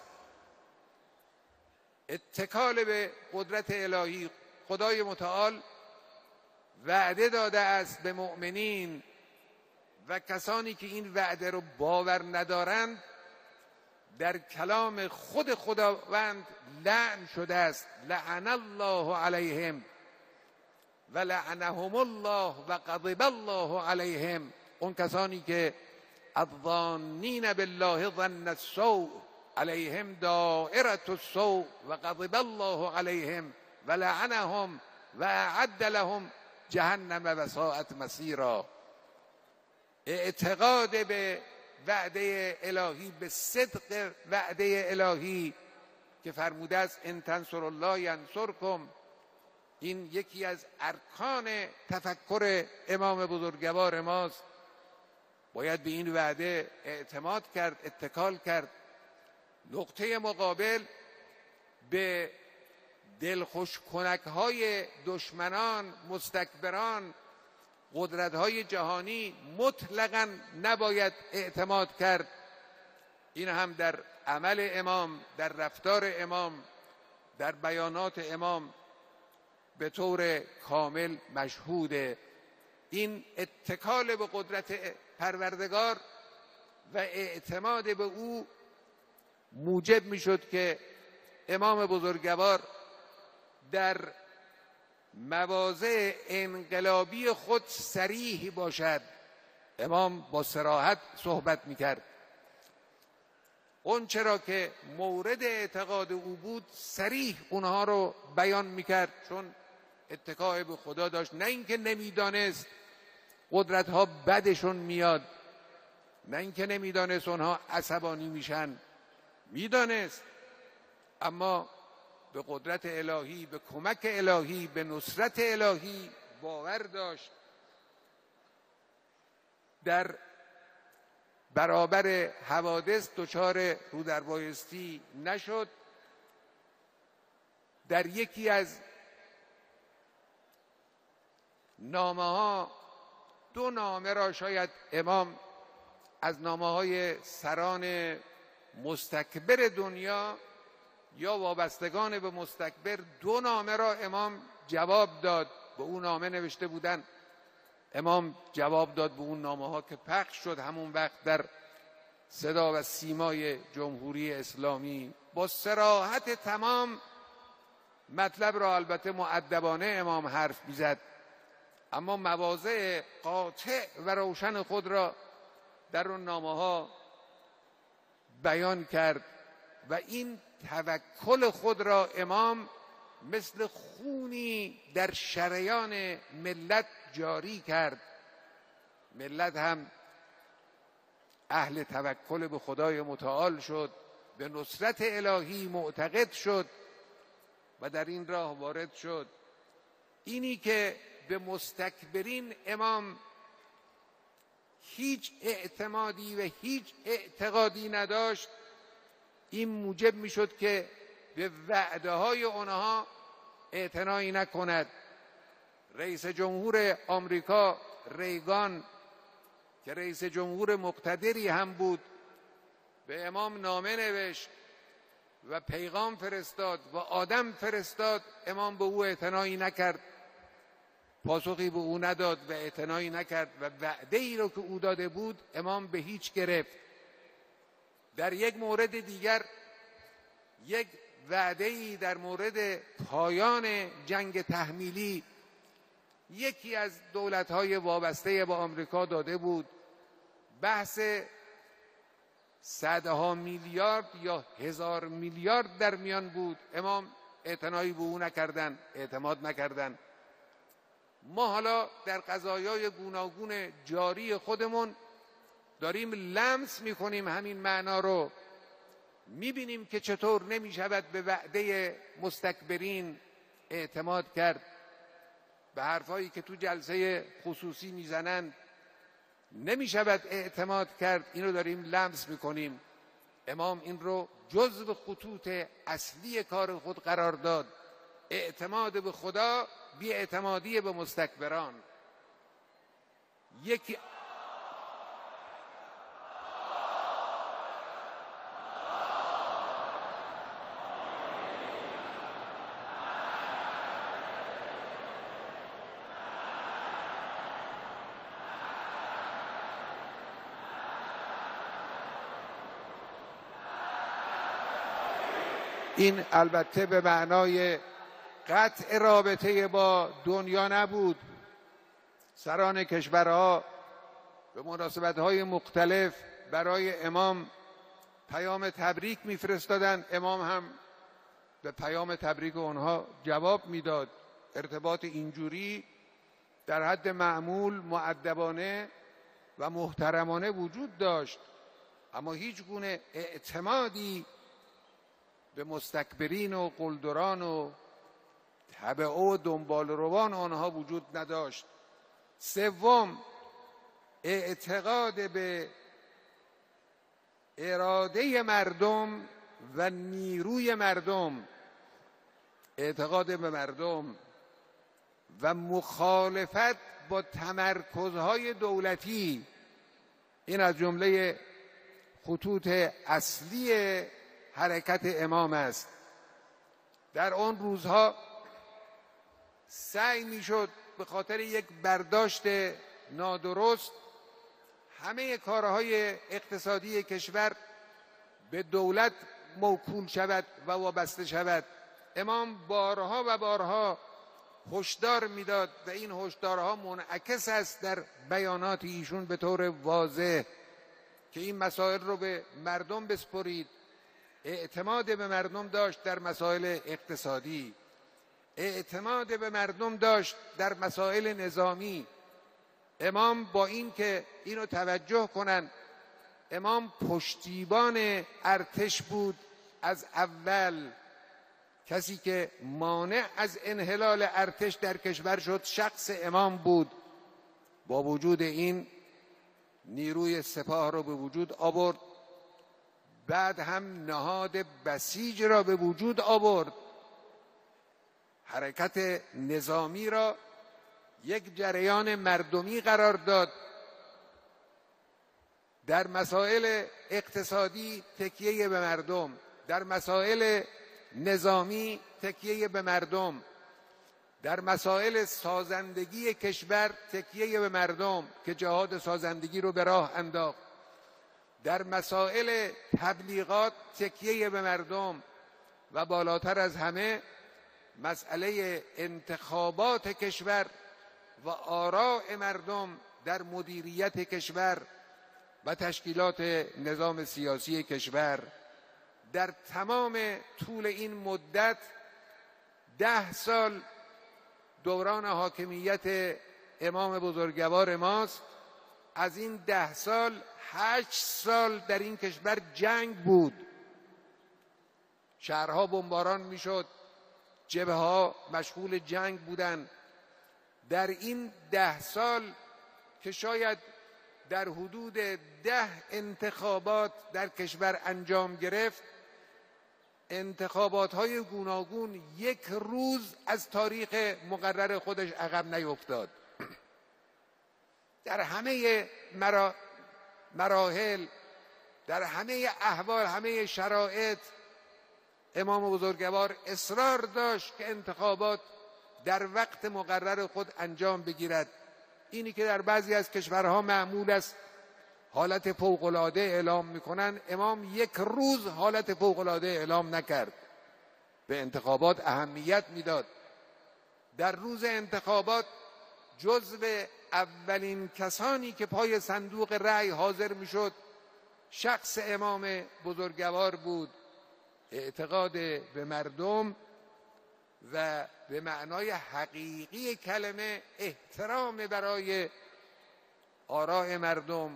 S1: اتکال به قدرت الهی. خدای متعال وعده داده است به مؤمنین و کسانی که این وعده رو باور ندارند در کلام خود خداوند لعن شده است. لعن الله علیهم و لعنهم الله و غضب الله علیهم. اون کسانی که الظانین بالله ظن السوء علیهم دائرة السوء و غضب الله علیهم و لعنهم و اعد لهم جهنم و ساءت مصیرا. اعتقاد به وعده الهی، به صدق وعده الهی که فرموده است ان تنصروا الله ینصرکم، این یکی از ارکان تفکر امام بزرگوار ماست. باید به این وعده اعتماد کرد، اتکال کرد. نقطه مقابل به دلخوش کنک‌های دشمنان، مستکبران، قدرت‌های جهانی مطلقاً نباید اعتماد کرد. این هم در عمل امام، در رفتار امام، در بیانات امام به طور کامل مشهوده. این اتکال به قدرت پروردگار و اعتماد به او موجب میشد که امام بزرگوار در مواضع انقلابی خود صریح باشد. امام با صراحت صحبت میکرد. اون چرا که مورد اعتقاد او بود صریح اونها رو بیان میکرد، چون اتکای به خدا داشت. نه اینکه نمیدانست قدرت‌ها بدشون میاد، نه اینکه نمیدانست اونها عصبانی میشن، میدانست، اما به قدرت الهی، به کمک الهی، به نصرت الهی باور داشت. در برابر حوادث دچار رودربایستی نشد. در یکی از نامه‌ها، دو نامه را شاید امام از نامه‌های سران مستکبر دنیا یا وابستگان به مستکبر، دو نامه را امام جواب داد. به اون نامه نوشته بودن، امام جواب داد به اون نامه ها که پخش شد همون وقت در صدا و سیمای جمهوری اسلامی. با صراحت تمام مطلب را البته مؤدبانه امام حرف میزد، اما مواضع قاطع و روشن خود را در اون نامه ها بیان کرد و این توکل خود را امام مثل خونی در شریان ملت جاری کرد. ملت هم اهل توکل به خدای متعال شد، به نصرت الهی معتقد شد و در این راه وارد شد. اینی که به مستکبرین امام هیچ اعتمادی و هیچ اعتقادی نداشت، این موجب میشد که به وعده های آنها اعتنایی نکند. رئیس جمهور آمریکا ریگان که رئیس جمهور مقتدری هم بود، به امام نامه نوشت و پیغام فرستاد و آدم فرستاد. امام به او اعتنایی نکرد، پاسخی به او نداد و اعتنایی نکرد و وعده ای رو که او داده بود امام به هیچ گرفت. در یک مورد دیگر یک وعده‌ای در مورد پایان جنگ تحمیلی یکی از دولت‌های وابسته به آمریکا داده بود. بحث صدها میلیارد یا 1000 میلیارد در میان بود. امام اعتنایی به او نکردن، اعتماد نکردن. ما حالا در قضایای گوناگون جاری خودمون داریم لمس میکنیم همین معنا رو، میبینیم که چطور نمیشود به وعده مستکبرین اعتماد کرد. به حرفایی که تو جلسه خصوصی میزنند نمیشود اعتماد کرد. اینو داریم لمس میکنیم. امام این رو جزو خطوط اصلی کار خود قرار داد. اعتماد به خدا، بی اعتمادی به مستکبران. یکی این البته به معنای قطع رابطه با دنیا نبود. سران کشورها به مناسبت‌های مختلف برای امام پیام تبریک میفرستادن، امام هم به پیام تبریک اونها جواب میداد. ارتباط اینجوری در حد معمول، مؤدبانه و محترمانه وجود داشت، اما هیچ گونه اعتمادی به مستکبرین و قلدران و تبعه و دنبال روان آنها وجود نداشت. سوم، اعتقاد به اراده مردم و نیروی مردم، اعتقاد به مردم و مخالفت با تمرکزهای دولتی. این از جمله خطوط اصلی حرکت امام است. در آن روزها سعی میشد به خاطر یک برداشت نادرست همه کارهای اقتصادی کشور به دولت موکول شود و وابسته شود. امام بارها و بارها هشدار میداد و این هشدارها منعکس است در بیانات ایشون به طور واضح که این مسائل رو به مردم بسپرید. اعتماد به مردم داشت در مسائل اقتصادی، اعتماد به مردم داشت در مسائل نظامی. امام با این که اینو توجه کنن، امام پشتیبان ارتش بود از اول. کسی که مانع از انحلال ارتش در کشور شد شخص امام بود. با وجود این نیروی سپاه را به وجود آورد، بعد هم نهاد بسیج را به وجود آورد. حرکت نظامی را یک جریان مردمی قرار داد. در مسائل اقتصادی تکیه به مردم، در مسائل نظامی تکیه به مردم، در مسائل سازندگی کشور تکیه به مردم که جهاد سازندگی رو به راه انداخت، در مسائل تبلیغات تکیه به مردم و بالاتر از همه مسئله انتخابات کشور و آراء مردم در مدیریت کشور و تشکیلات نظام سیاسی کشور. در تمام طول این مدت 10 سال دوران حاکمیت امام بزرگوار ماست. از این 10 سال 8 سال در این کشور جنگ بود. شهرها بمباران میشد، جبهه‌ها مشغول جنگ بودند. در این 10 سال که شاید در حدود 10 انتخابات در کشور انجام گرفت، انتخابات‌های گوناگون یک روز از تاریخ مقرر خودش عقب نیفتاد. در همه مراحل، در همه احوال، همه شرایط امام بزرگوار اصرار داشت که انتخابات در وقت مقرر خود انجام بگیرد. اینی که در بعضی از کشورها معمول است حالت فوق‌العاده اعلام میکنن، امام یک روز حالت فوق‌العاده اعلام نکرد، به انتخابات اهمیت میداد. در روز انتخابات جزو اولین کسانی که پای صندوق رأی حاضر میشد شخص امام بزرگوار بود. اعتقاد به مردم و به معنای حقیقی کلمه احترام برای آراء مردم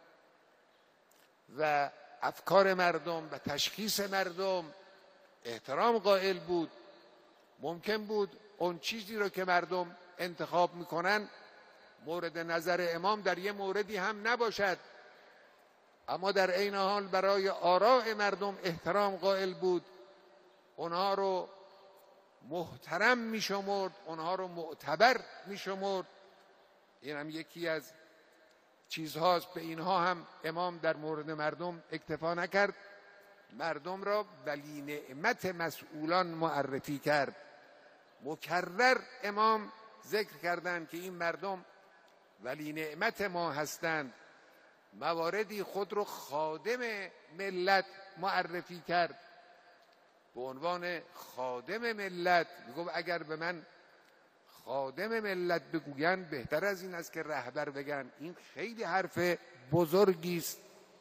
S1: و افکار مردم و تشخیص مردم احترام قائل بود. ممکن بود اون چیزی رو که مردم انتخاب میکنن مورد نظر امام در یه موردی هم نباشد، اما در عین حال برای آراء مردم احترام قائل بود. اونها رو محترم میشمرد، اونها رو معتبر میشمرد. این هم یکی از چیزهاست. به اینها هم امام در مورد مردم اکتفا نکرد، مردم را ولی نعمت مسئولان معرفی کرد. مکرر امام ذکر کردند که این مردم ولی نعمت ما هستند. مواردی خود رو خادم ملت معرفی کرد به عنوان خادم ملت. میگفت اگر به من خادم ملت بگوین بهتر از این است که رهبر بگن. این خیلی حرف بزرگی است،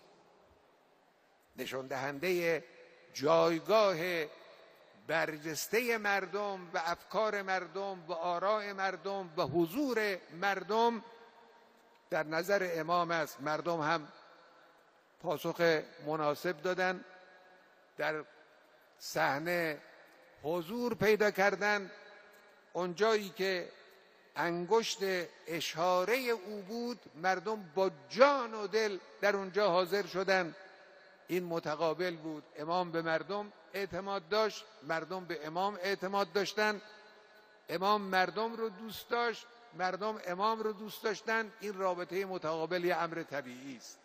S1: نشان دهنده جایگاه برجسته مردم و افکار مردم و آراء مردم و حضور مردم در نظر امام است. مردم هم پاسخ مناسب دادن، در صحنه حضور پیدا کردند. اونجایی که انگشت اشاره او بود مردم با جان و دل در اونجا حاضر شدند. این متقابل بود. امام به مردم اعتماد داشت، مردم به امام اعتماد داشتند. امام مردم رو دوست داشت، مردم امام رو دوست داشتند. این رابطه متقابل یه امر طبیعی است.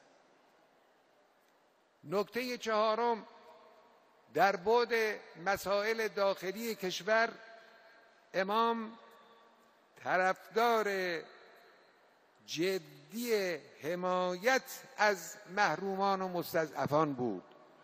S1: نکته چهارم، در بعد مسائل داخلی کشور امام طرفدار جدی حمایت از محرومان و مستضعفان بود.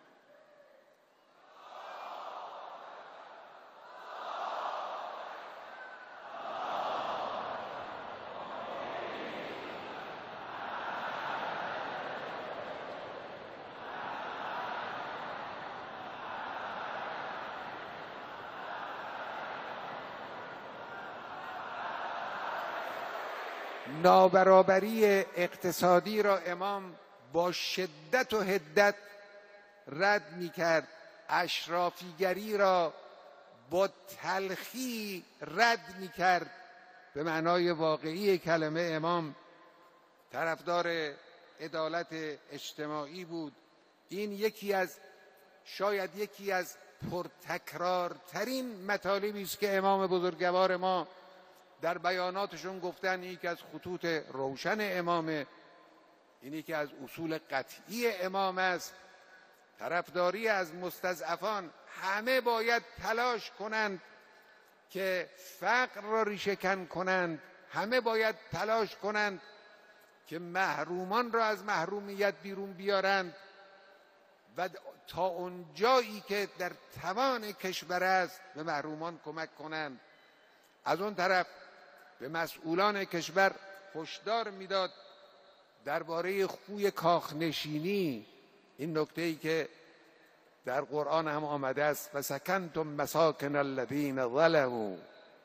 S1: نابرابری اقتصادی را امام با شدت و حدت رد می‌کرد. اشرافیگری را با تلخی رد می‌کرد. به معنای واقعی کلمه امام طرفدار عدالت اجتماعی بود. این شاید یکی از پرتکرارترین مطالبی است که امام بزرگوار ما در بیاناتشون گفتن. این یکی از خطوط روشن امامه، این یکی از اصول قطعی امام است. طرفداری از مستضعفان. همه باید تلاش کنند که فقر را ریشه‌کن کنند، همه باید تلاش کنند که محرومان را از محرومیت بیرون بیارند و تا اون جایی که در توان کشور است به محرومان کمک کنند. از اون طرف به مسئولان کشور هشدار میداد درباره خوی کاخنشینی. این نکته‌ای که در قرآن هم آمده است، و سکنتم مساکن الذین ظلموا.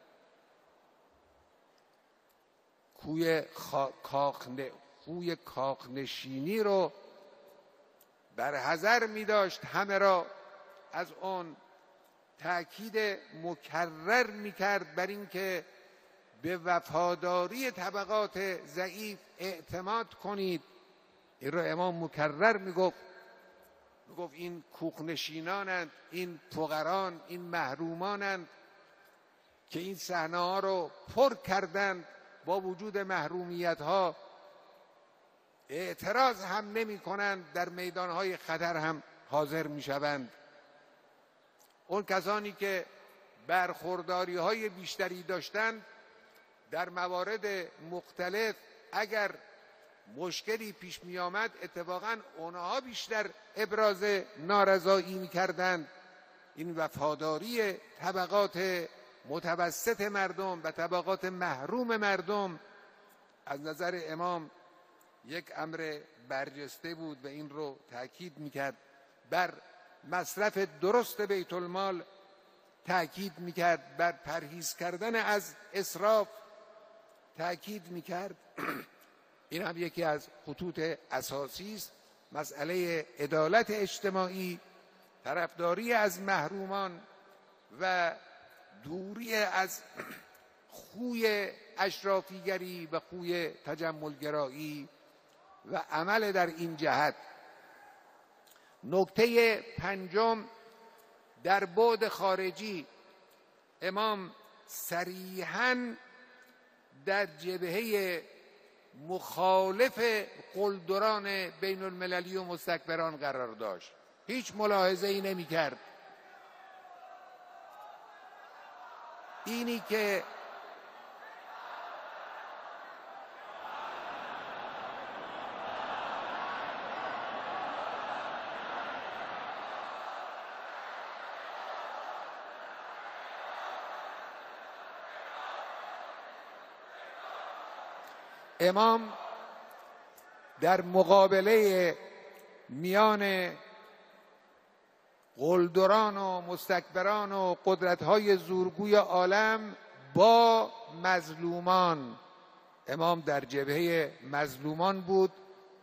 S1: خوی کاخنشینی رو برحذر می داشت، همه را از اون تأکید مکرر می کرد بر این که به وفاداری طبقات ضعیف اعتماد کنید. این را امام مکرر می گفت. این کوخنشینانند، این فقران، این محرومانند که این صحنه ها رو پر کردند. با وجود محرومیت ها اعتراض هم نمی کنند، در میدان های خطر هم حاضر می شوند. اون کسانی که برخورداری های بیشتری داشتند در موارد مختلف، اگر مشکلی پیش می آمد اتفاقا اونها بیشتر ابراز نارضایی می کردند. این وفاداری طبقات متوسط مردم و طبقات محروم مردم از نظر امام یک امر برجسته بود و این رو تأکید می کرد. بر مصرف درست بیت المال تأکید می کرد، بر پرهیز کردن از اسراف تأکید می کرد. این هم یکی از خطوط اساسی است. مسئله عدالت اجتماعی، طرفداری از محرومان و دوری از خوی اشرافیگری و خوی تجملگرایی و عمل در این جهت. نکته پنجم، در بعد خارجی امام صریحاً در جبهه مخالف قلدران بین المللی و مستکبران قرار داشت، هیچ ملاحظه ای نمی کرد. اینی که امام در مقابله میان قلدران و مستکبران و قدرت‌های زورگوی عالم با مظلومان، امام در جبهه مظلومان بود،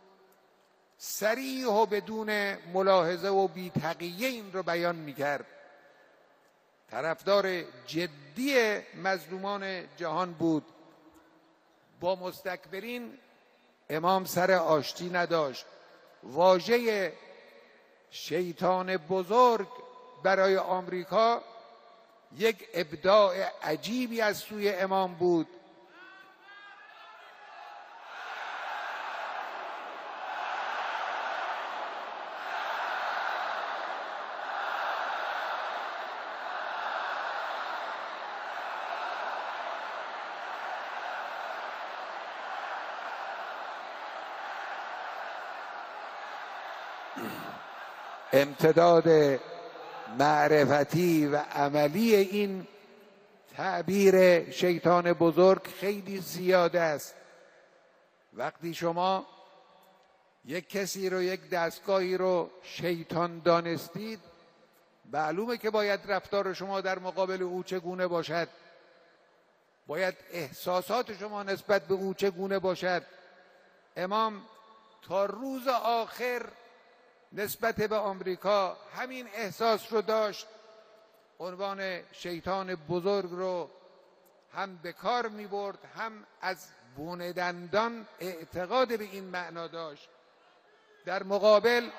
S1: صریح و بدون ملاحظه و بی تقیه این رو بیان می‌کرد. طرفدار جدی مظلومان جهان بود. با مستکبرین امام سر آشتی نداشت. واژه شیطان بزرگ برای آمریکا یک ابداع عجیبی از سوی امام بود. امتداد معرفتی و عملی این تعبیر شیطان بزرگ خیلی زیاده است. وقتی شما یک کسی رو، یک دستگاهی رو شیطان دانستید، معلومه که باید رفتار شما در مقابل او چگونه باشد، باید احساسات شما نسبت به او چگونه باشد. امام تا روز آخر نسبت به آمریکا همین احساس رو داشت. عنوان شیطان بزرگ رو هم به کار می برد، هم از بون دندان اعتقاد به این معنا داشت. در مقابل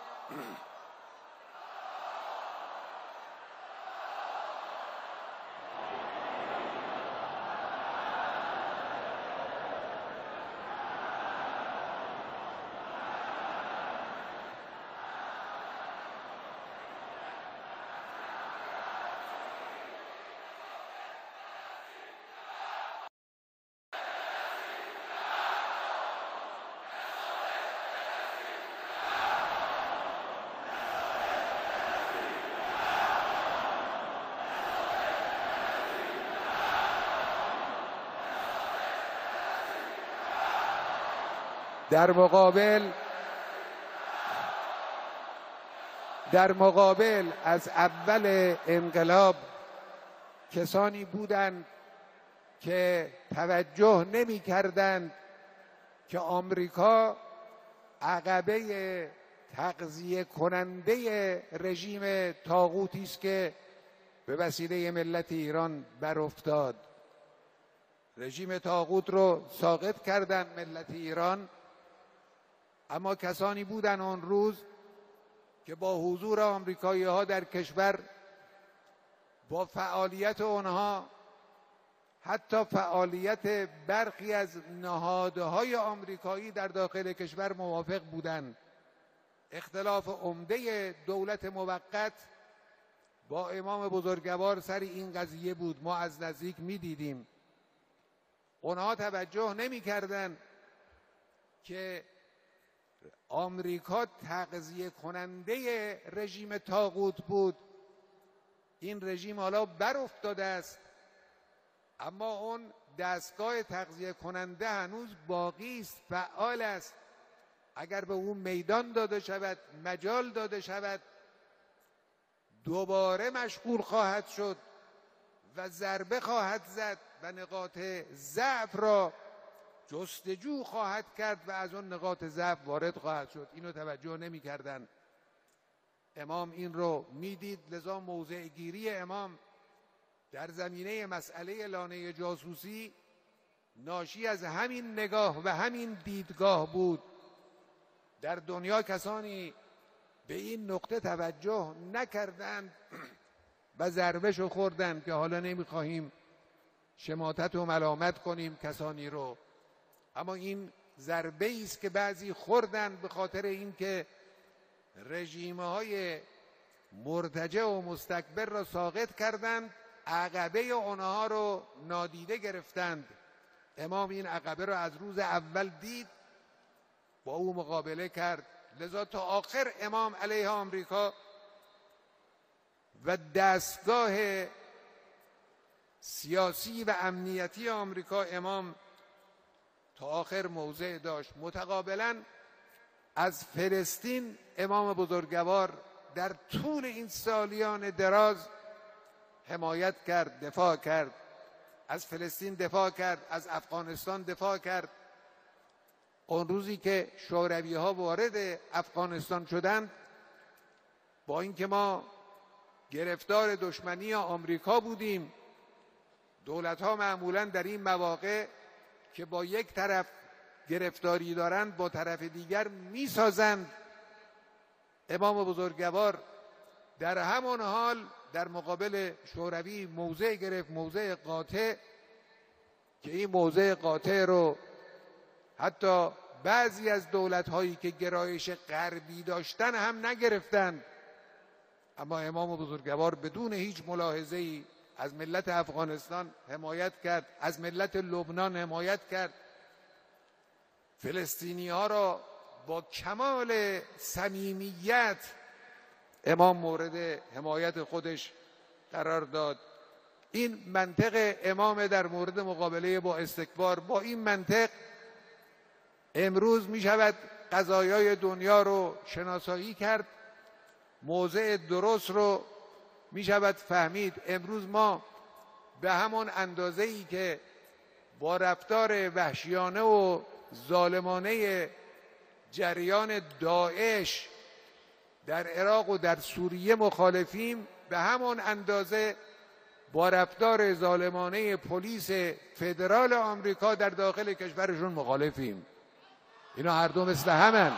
S1: در مقابل از اول انقلاب کسانی بودند که توجه نمی کردند که آمریکا عقبه تغذیه کننده رژیم طاغوتی است که به وسیله ملت ایران بر افتاد. رژیم طاغوت رو ساقط کردند ملت ایران، اما کسانی بودن آن روز که با حضور آمریکایی ها در کشور، با فعالیت آنها، حتی فعالیت برخی از نهادهای آمریکایی در داخل کشور موافق بودند. اختلاف عمده دولت موقت با امام بزرگوار سر این قضیه بود. ما از نزدیک می‌دیدیم. اونها توجه نمی‌کردند که آمریکا تغذیه کننده رژیم طاغوت بود. این رژیم حالا بر افتاده است، اما اون دستگاه تغذیه کننده هنوز باقی است، فعال است. اگر به اون میدان داده شود، مجال داده شود، دوباره مشغول خواهد شد و ضربه خواهد زد و نقاط ضعف را جستجو خواهد کرد و از اون نقاط ضعف وارد خواهد شد. اینو توجه نمی کردن. امام این رو میدید، لذا موضع گیری امام در زمینه مسئله لانه جاسوسی ناشی از همین نگاه و همین دیدگاه بود. در دنیا کسانی به این نقطه توجه نکردند، و ضربهشو خوردن که حالا نمیخواهیم شماتت و ملامت کنیم کسانی رو، اما این ضربه است که بعضی خوردن به خاطر اینکه رژیم‌های مرتجع و مستکبر را ساقط کردند، عقبه اونها رو نادیده گرفتند. امام این عقبه رو از روز اول دید، با او مقابله کرد. لذا تا آخر امام علیه آمریکا و دستگاه سیاسی و امنیتی آمریکا امام تا آخر موضع داشت. متقابلا از فلسطین امام بزرگوار در طول این سالیان دراز حمایت کرد، دفاع کرد. از فلسطین دفاع کرد، از افغانستان دفاع کرد. اون روزی که شوروی ها وارد افغانستان شدند، با اینکه ما گرفتار دشمنی آمریکا بودیم، دولت ها معمولا در این مواقع که با یک طرف گرفتاری دارند با طرف دیگر میسازند. امام بزرگوار در همان حال در مقابل شوروی موضع گرفت، موضع قاطع، که این موضع قاطع رو حتی بعضی از دولت هایی که گرایش غربی داشتن هم نگرفتند. اما امام بزرگوار بدون هیچ ملاحظه‌ای از ملت افغانستان حمایت کرد، از ملت لبنان حمایت کرد. فلسطینی ها را با کمال صمیمیت امام مورد حمایت خودش قرار داد. این منطق امام در مورد مقابله با استکبار. با این منطق امروز می شود قضایای دنیا رو شناسایی کرد، موضع درست رو می شود فهمید. امروز ما به همان اندازه‌ای که با رفتار وحشیانه و ظالمانه جریان داعش در عراق و در سوریه مخالفیم، به همان اندازه با رفتار ظالمانه پلیس فدرال آمریکا در داخل کشورشون مخالفیم. اینا هر دو مثل همن.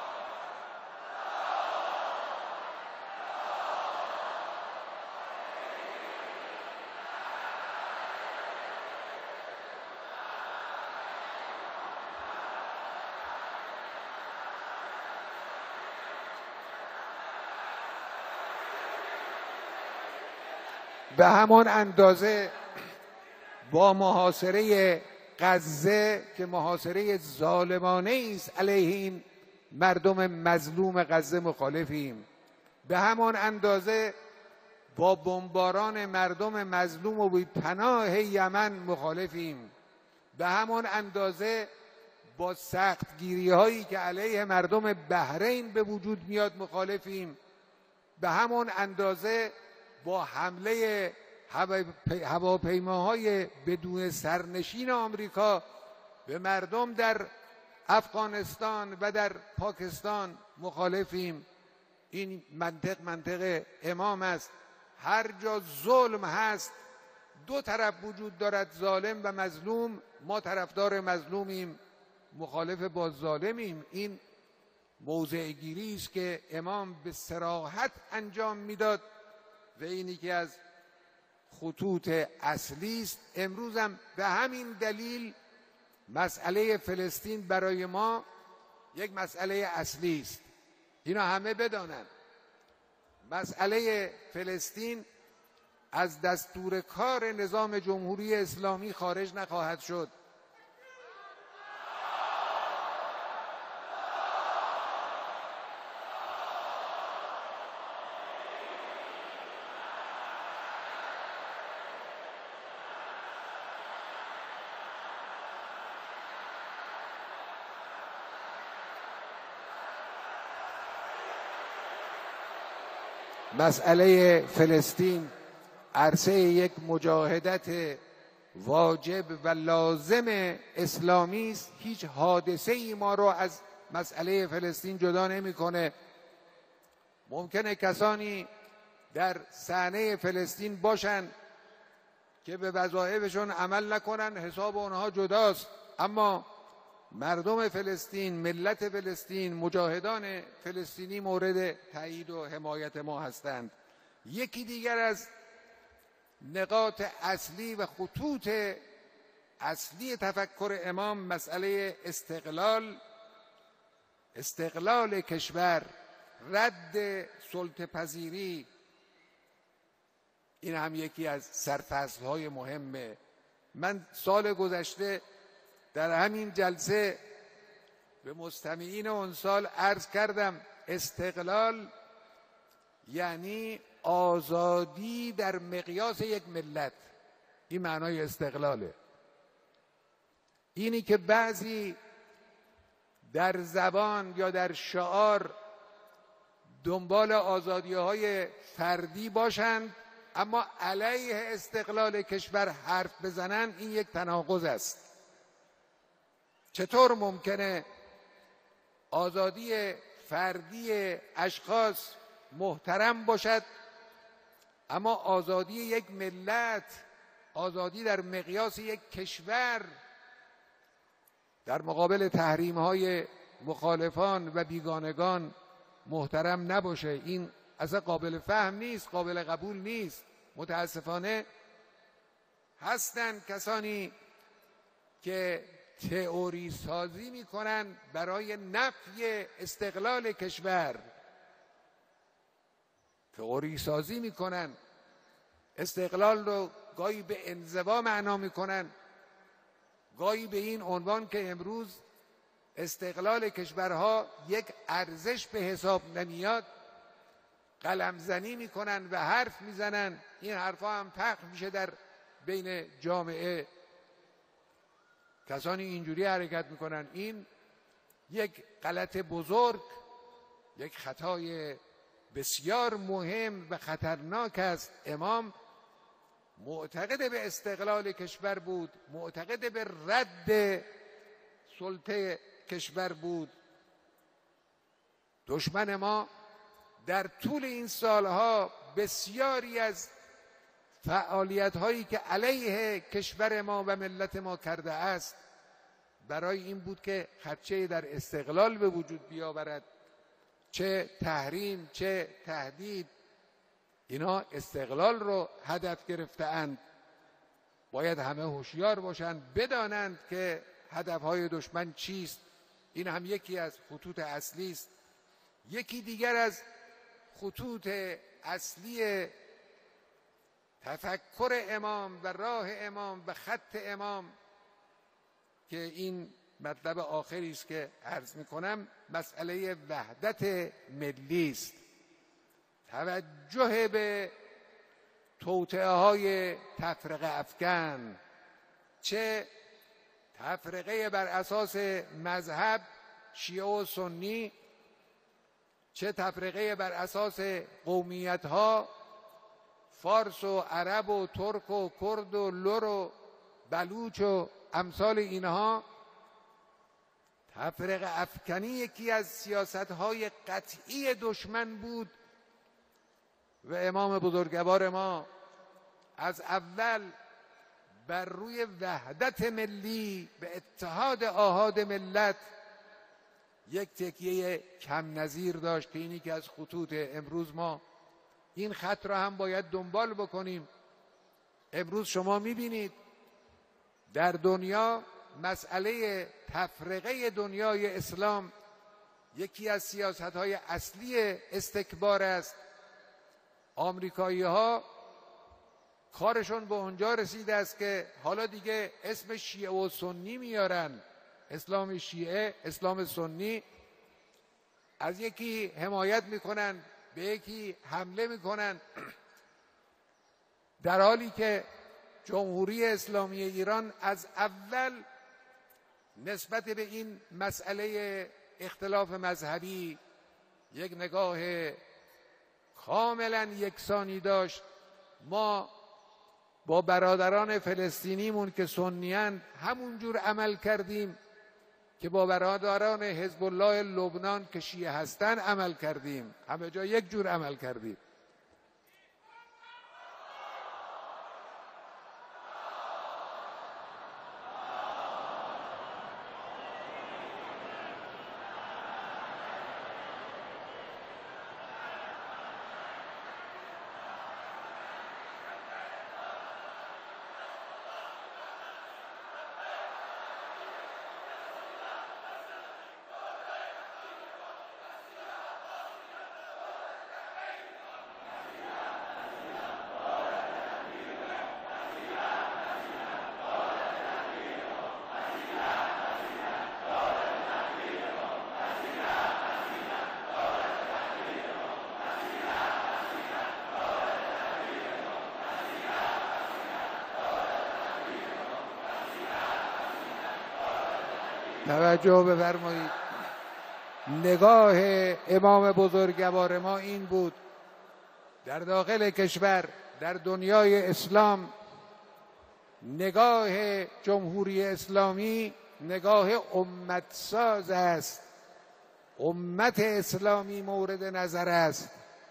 S1: به همان اندازه با محاصره غزه که محاصره ظالمانه است علیه این مردم مظلوم غزه مخالفیم. به همان اندازه با بمباران مردم مظلوم و بی‌پناه یمن مخالفیم. به همان اندازه با سختگیری هایی که علیه مردم بحرین به وجود میاد مخالفیم. به همان اندازه با حمله هواپیماهای بدون سرنشین آمریکا به مردم در افغانستان و در پاکستان مخالفیم. این منطق امام است. هر جا ظلم هست دو طرف وجود دارد، ظالم و مظلوم. ما طرفدار مظلومیم، مخالف با ظالمیم. این موضع گیری است که امام به صراحت انجام میداد و اینی که از خطوط اصلی است. امروز هم به همین دلیل مسئله فلسطین برای ما یک مسئله اصلی است. اینا همه بدانند مسئله فلسطین از دستور کار نظام جمهوری اسلامی خارج نخواهد شد. مسئله فلسطین عرصه یک مجاهدت واجب و لازم اسلامی است. هیچ حادثه ای ما رو از مسئله فلسطین جدا نمی‌کنه. ممکنه کسانی در صحنه فلسطین باشن که به وظایفشون عمل نکنن، حساب اونها جداست، اما مردم فلسطین، ملت فلسطین، مجاهدان فلسطینی مورد تایید و حمایت ما هستند. یکی دیگر از نقاط اصلی و خطوط اصلی تفکر امام مسئله استقلال کشور، رد سلطه‌پذیری، این هم یکی از سرفصل‌های مهمه. من سال گذشته در همین جلسه به مستمعین اون سال عرض کردم استقلال یعنی آزادی در مقیاس یک ملت. این معنای استقلاله. اینی که بعضی در زبان یا در شعار دنبال آزادی‌های فردی باشند اما علیه استقلال کشور حرف بزنن، این یک تناقض است. چطور ممکنه آزادی فردی اشخاص محترم باشد اما آزادی یک ملت، آزادی در مقیاس یک کشور در مقابل تحریم‌های مخالفان و بیگانگان محترم نباشه؟ این اصلا قابل فهم نیست، قابل قبول نیست. متاسفانه هستند کسانی که تئوری سازی میکنن برای نفی استقلال کشور، تئوری سازی میکنن، استقلال رو گاهی به انزوا معنا میکنن، گاهی به این عنوان که امروز استقلال کشورها یک ارزش به حساب نمیاد قلمزنی میکنن و حرف میزنن. این حرفها هم پخش میشه در بین جامعه. کسانی اینجوری حرکت میکنن. این یک غلط بزرگ، یک خطای بسیار مهم و خطرناک است. امام معتقد به استقلال کشور بود، معتقد به رد سلطه کشور بود. دشمن ما در طول این سالها بسیاری از فعالیت‌هایی که علیه کشور ما و ملت ما کرده است برای این بود که خدشه در استقلال به وجود بیاورد. چه تحریم چه تهدید، اینا استقلال رو هدف گرفته‌اند. باید همه هوشیار باشند، بدانند که هدف‌های دشمن چیست. این هم یکی از خطوط اصلی است. یکی دیگر از خطوط اصلی تفکر امام و راه امام و خط امام که این مطلب آخری است که عرض می‌کنم، مسئله وحدت ملی است. توجه به توطئه‌های تفرقه افکن، چه تفرقه بر اساس مذهب شیعه و سنی، چه تفرقه بر اساس قومیت‌ها فارس و عرب و ترک و کرد و لر و بلوچ و امثال اینها. تفرقه افکنی یکی از سیاست‌های قطعی دشمن بود و امام بزرگوار ما از اول بر روی وحدت ملی به اتحاد آحاد ملت یک تکیه کم نظیر داشت که اینی که از خطوط امروز ما این خط را هم باید دنبال بکنیم. امروز شما میبینید در دنیا مسئله تفرقه دنیای اسلام یکی از سیاست‌های اصلی استکبار است. آمریکایی‌ها کارشون به اونجا رسیده است که حالا دیگه اسم شیعه و سنی میارن، اسلام شیعه، اسلام سنی. از یکی حمایت میکنن، به یکی حمله میکنن، در حالی که جمهوری اسلامی ایران از اول نسبت به این مسئله اختلاف مذهبی یک نگاه کاملا یکسانی داشت. ما با برادران فلسطینیمون که سنیان همون جور عمل کردیم که با برادران حزب الله لبنان که شیعه هستن عمل کردیم. همه جا یک جور عمل کردیم. توجه بفرمایید. نگاه امام بزرگوار ما این بود در داخل کشور، در دنیای اسلام، نگاه جمهوری اسلامی نگاه امت ساز است. امت اسلامی مورد نظر است.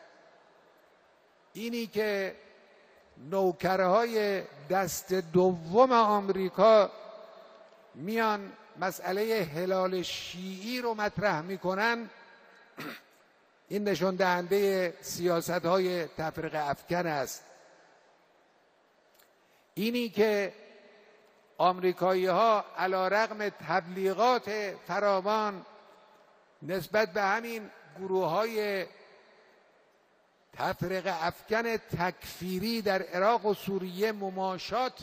S1: اینی که نوکرهای دست دوم آمریکا میان مسئله هلال شیعی رو مطرح میکنن، این نشان دهنده سیاست‌های تفرقه افکن است. اینی که آمریکایی‌ها علیرغم تبلیغات فراوان نسبت به همین گروه‌های تفرقه افکن تکفیری در عراق و سوریه مماشات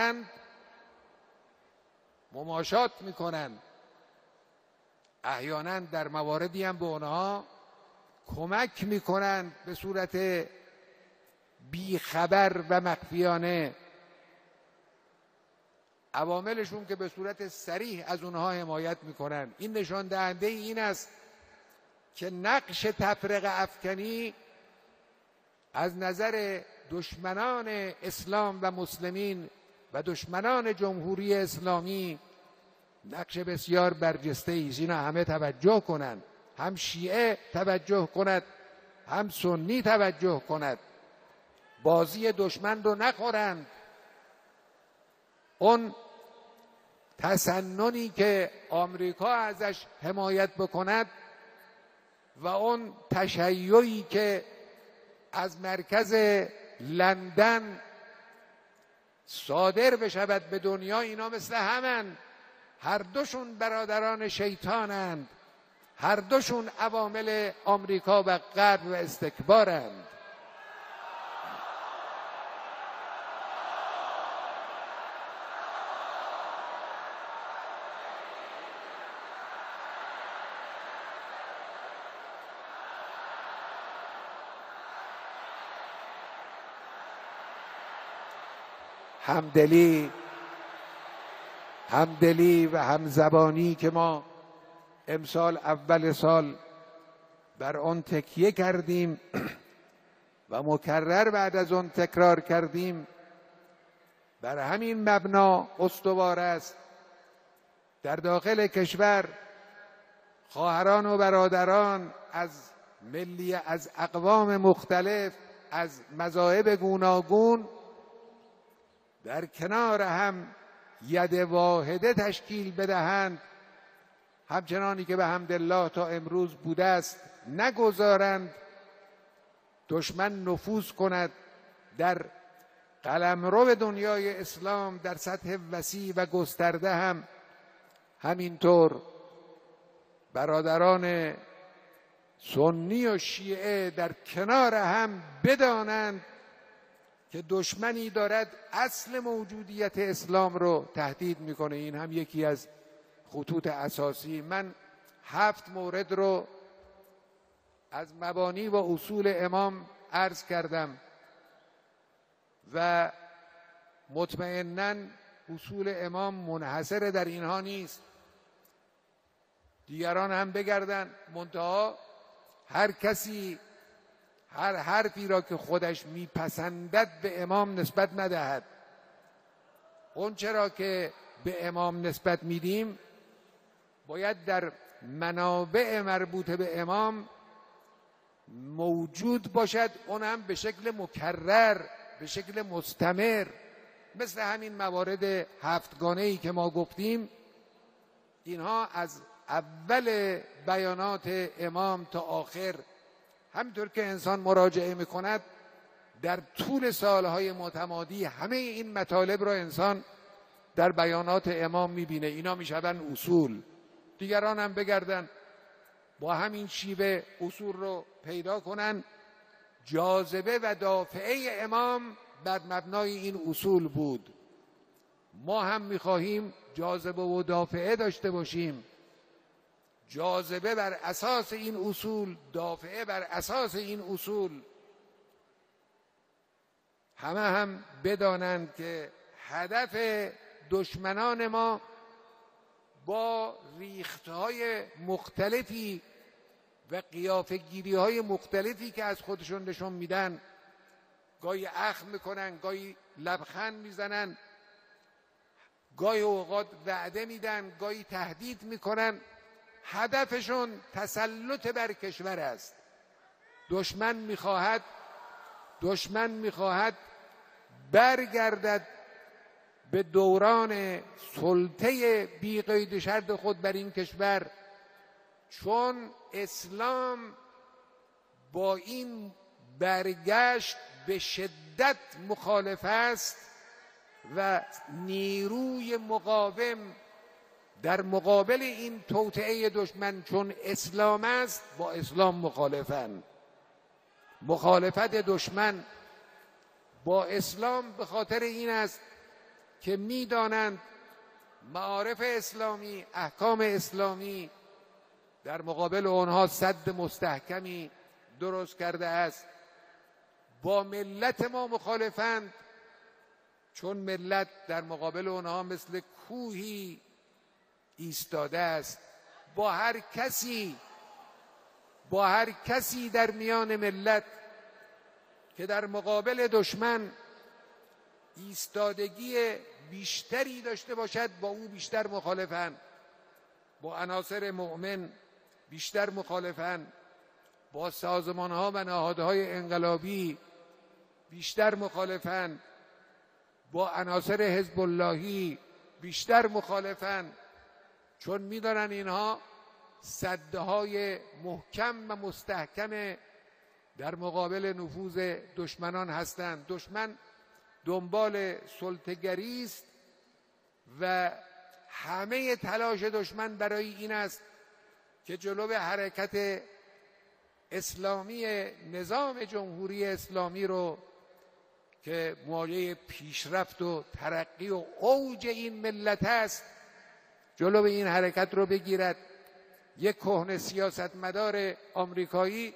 S1: میکنند، احیانا در مواردی هم به اونها کمک میکنند به صورت بیخبر و مخفیانه. عواملشون که به صورت صریح از اونها حمایت میکنند. این نشان دهنده این است که نقش تفرقه افکنی از نظر دشمنان اسلام و مسلمین و دشمنان جمهوری اسلامی نقش بسیار برجسته است. اینا همه توجه کنند، هم شیعه توجه کند، هم سنی توجه کند، بازی دشمن رو نخورند. اون تسننی که آمریکا ازش حمایت بکند و اون تشیعی که از مرکز لندن صادر بشود به دنیا، اینا مثل همن. هر دوشون برادران شیطانند، هر دوشون عوامل آمریکا و غرب و استکبارند. همدلی و همزبانی که ما امسال اول سال بر آن تکیه کردیم و مکرر بعد از آن تکرار کردیم، بر همین مبنا استوار است. در داخل کشور خواهران و برادران از اقوام مختلف، از مذاهب گوناگون در کنار هم ید واحده تشکیل بدهند، همچنانی که به حمدالله تا امروز بوده است، نگذارند دشمن نفوذ کند در قلمرو دنیای اسلام در سطح وسیع و گسترده. هم همینطور برادران سنی و شیعه در کنار هم بدانند که دشمنی دارد اصل موجودیت اسلام رو تهدید میکنه. این هم یکی از خطوط اساسی. من 7 مورد رو از مبانی و اصول امام عرض کردم و مطمئناً اصول امام منحصر در اینها نیست. دیگران هم بگردن، منتها هر کسی هر حرفی را که خودش میپسندد به امام نسبت ندهد. اون چرا که به امام نسبت میدیم باید در منابع مربوط به امام موجود باشد، اون هم به شکل مکرر، به شکل مستمر، مثل همین موارد 7 گانه‌ای که ما گفتیم. اینها از اول بیانات امام تا آخر، همینطور که انسان مراجعه میکند در طول سالهای متمادی، همه این مطالب را انسان در بیانات امام میبینه. اینا میشوند اصول. دیگران هم بگردن با همین شیوه اصول رو پیدا کنن. جاذبه و دافعه امام بر مبنای این اصول بود. ما هم میخواهیم جاذبه و دافعه داشته باشیم. جاذبه بر اساس این اصول، دافعه بر اساس این اصول. همه هم بدانند که هدف دشمنان ما با ریختهای مختلفی و قیافه‌گیری‌های مختلفی که از خودشون نشون میدن، گاهی اخم میکنن، گاهی لبخند میزنن، گاهی اوقات وعده میدن، گاهی تهدید میکنن. هدفشون تسلط بر کشور است. دشمن میخواهد برگردد به دوران سلطه بی قید شرط خود بر این کشور، چون اسلام با این برگشت به شدت مخالف است و نیروی مقاوم در مقابل این توطئه دشمن چون اسلام است با اسلام مخالفند. مخالفت دشمن با اسلام به خاطر این است که می‌دانند معارف اسلامی، احکام اسلامی در مقابل آنها سد مستحکمی درست کرده است. با ملت ما مخالفند چون ملت در مقابل آنها مثل کوهی ایستاده است. با هر کسی در میان ملت که در مقابل دشمن ایستادگی بیشتری داشته باشد با او بیشتر مخالفند. با عناصر مؤمن بیشتر مخالفند، با سازمان‌ها و نهادهای انقلابی بیشتر مخالفند، با عناصر حزب اللهی بیشتر مخالفند، چون می‌دانند اینها سدهای محکم و مستحکم در مقابل نفوذ دشمنان هستند. دشمن دنبال سلطه‌گری است و همه تلاش دشمن برای این است که جلو حرکت اسلامی نظام جمهوری اسلامی رو که مایه پیشرفت و ترقی و اوج این ملت است، جلو این حرکت رو بگیرد. یک کهنه سیاستمدار آمریکایی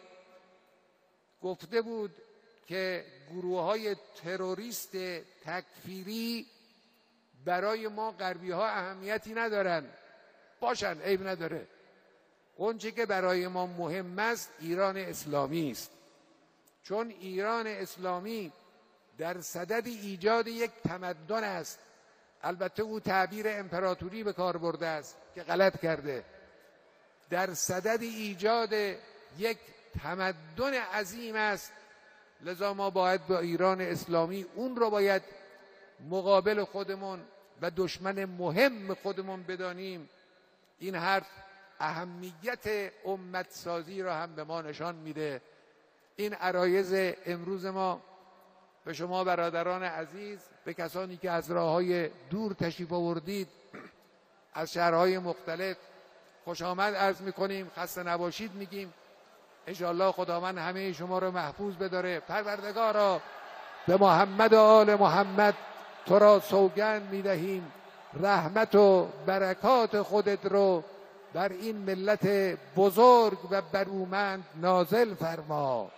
S1: گفته بود که گروه‌های تروریست تکفیری برای ما غربی‌ها اهمیتی ندارن. باشن، عیب نداره. اونچه که برای ما مهم است ایران اسلامی است، چون ایران اسلامی در صدد ایجاد یک تمدن است. البته او تعبیر امپراتوری به کار برده است که غلط کرده. در صدد ایجاد یک تمدن عظیم است، لذا ما باید با ایران اسلامی اون رو باید مقابل خودمون و دشمن مهم خودمون بدانیم. این حرف اهمیت امت سازی را هم به ما نشان میده. این عرایض امروز ما به شما برادران عزیز، به کسانی که از راه‌های دور تشریف آوردید، از شهرهای مختلف خوش آمد عرض میکنیم، خسته نباشید میگیم. انشاءالله خداوند همه شما رو محفوظ بداره. پروردگارا به محمد و آل محمد تو را سوگند میدهیم رحمت و برکات خودت رو بر این ملت بزرگ و برومند نازل فرما.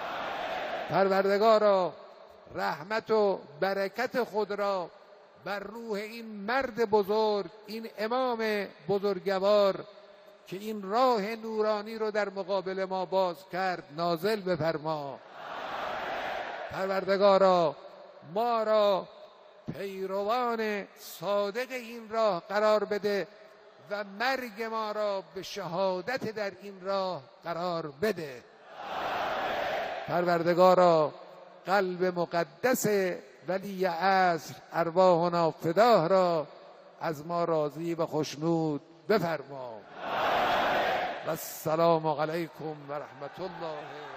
S1: پروردگارا رحمت و برکت خود را بر روح این مرد بزرگ، این امام بزرگوار که این راه نورانی رو در مقابل ما باز کرد نازل بفرما. پروردگارا ما را پیروان صادق این راه قرار بده و مرگ ما را به شهادت در این راه قرار بده. پروردگارا قلب مقدس ولی عصر ارواحنا فداه را از ما راضی و خوشنود بفرما. و السلام علیکم و رحمت الله.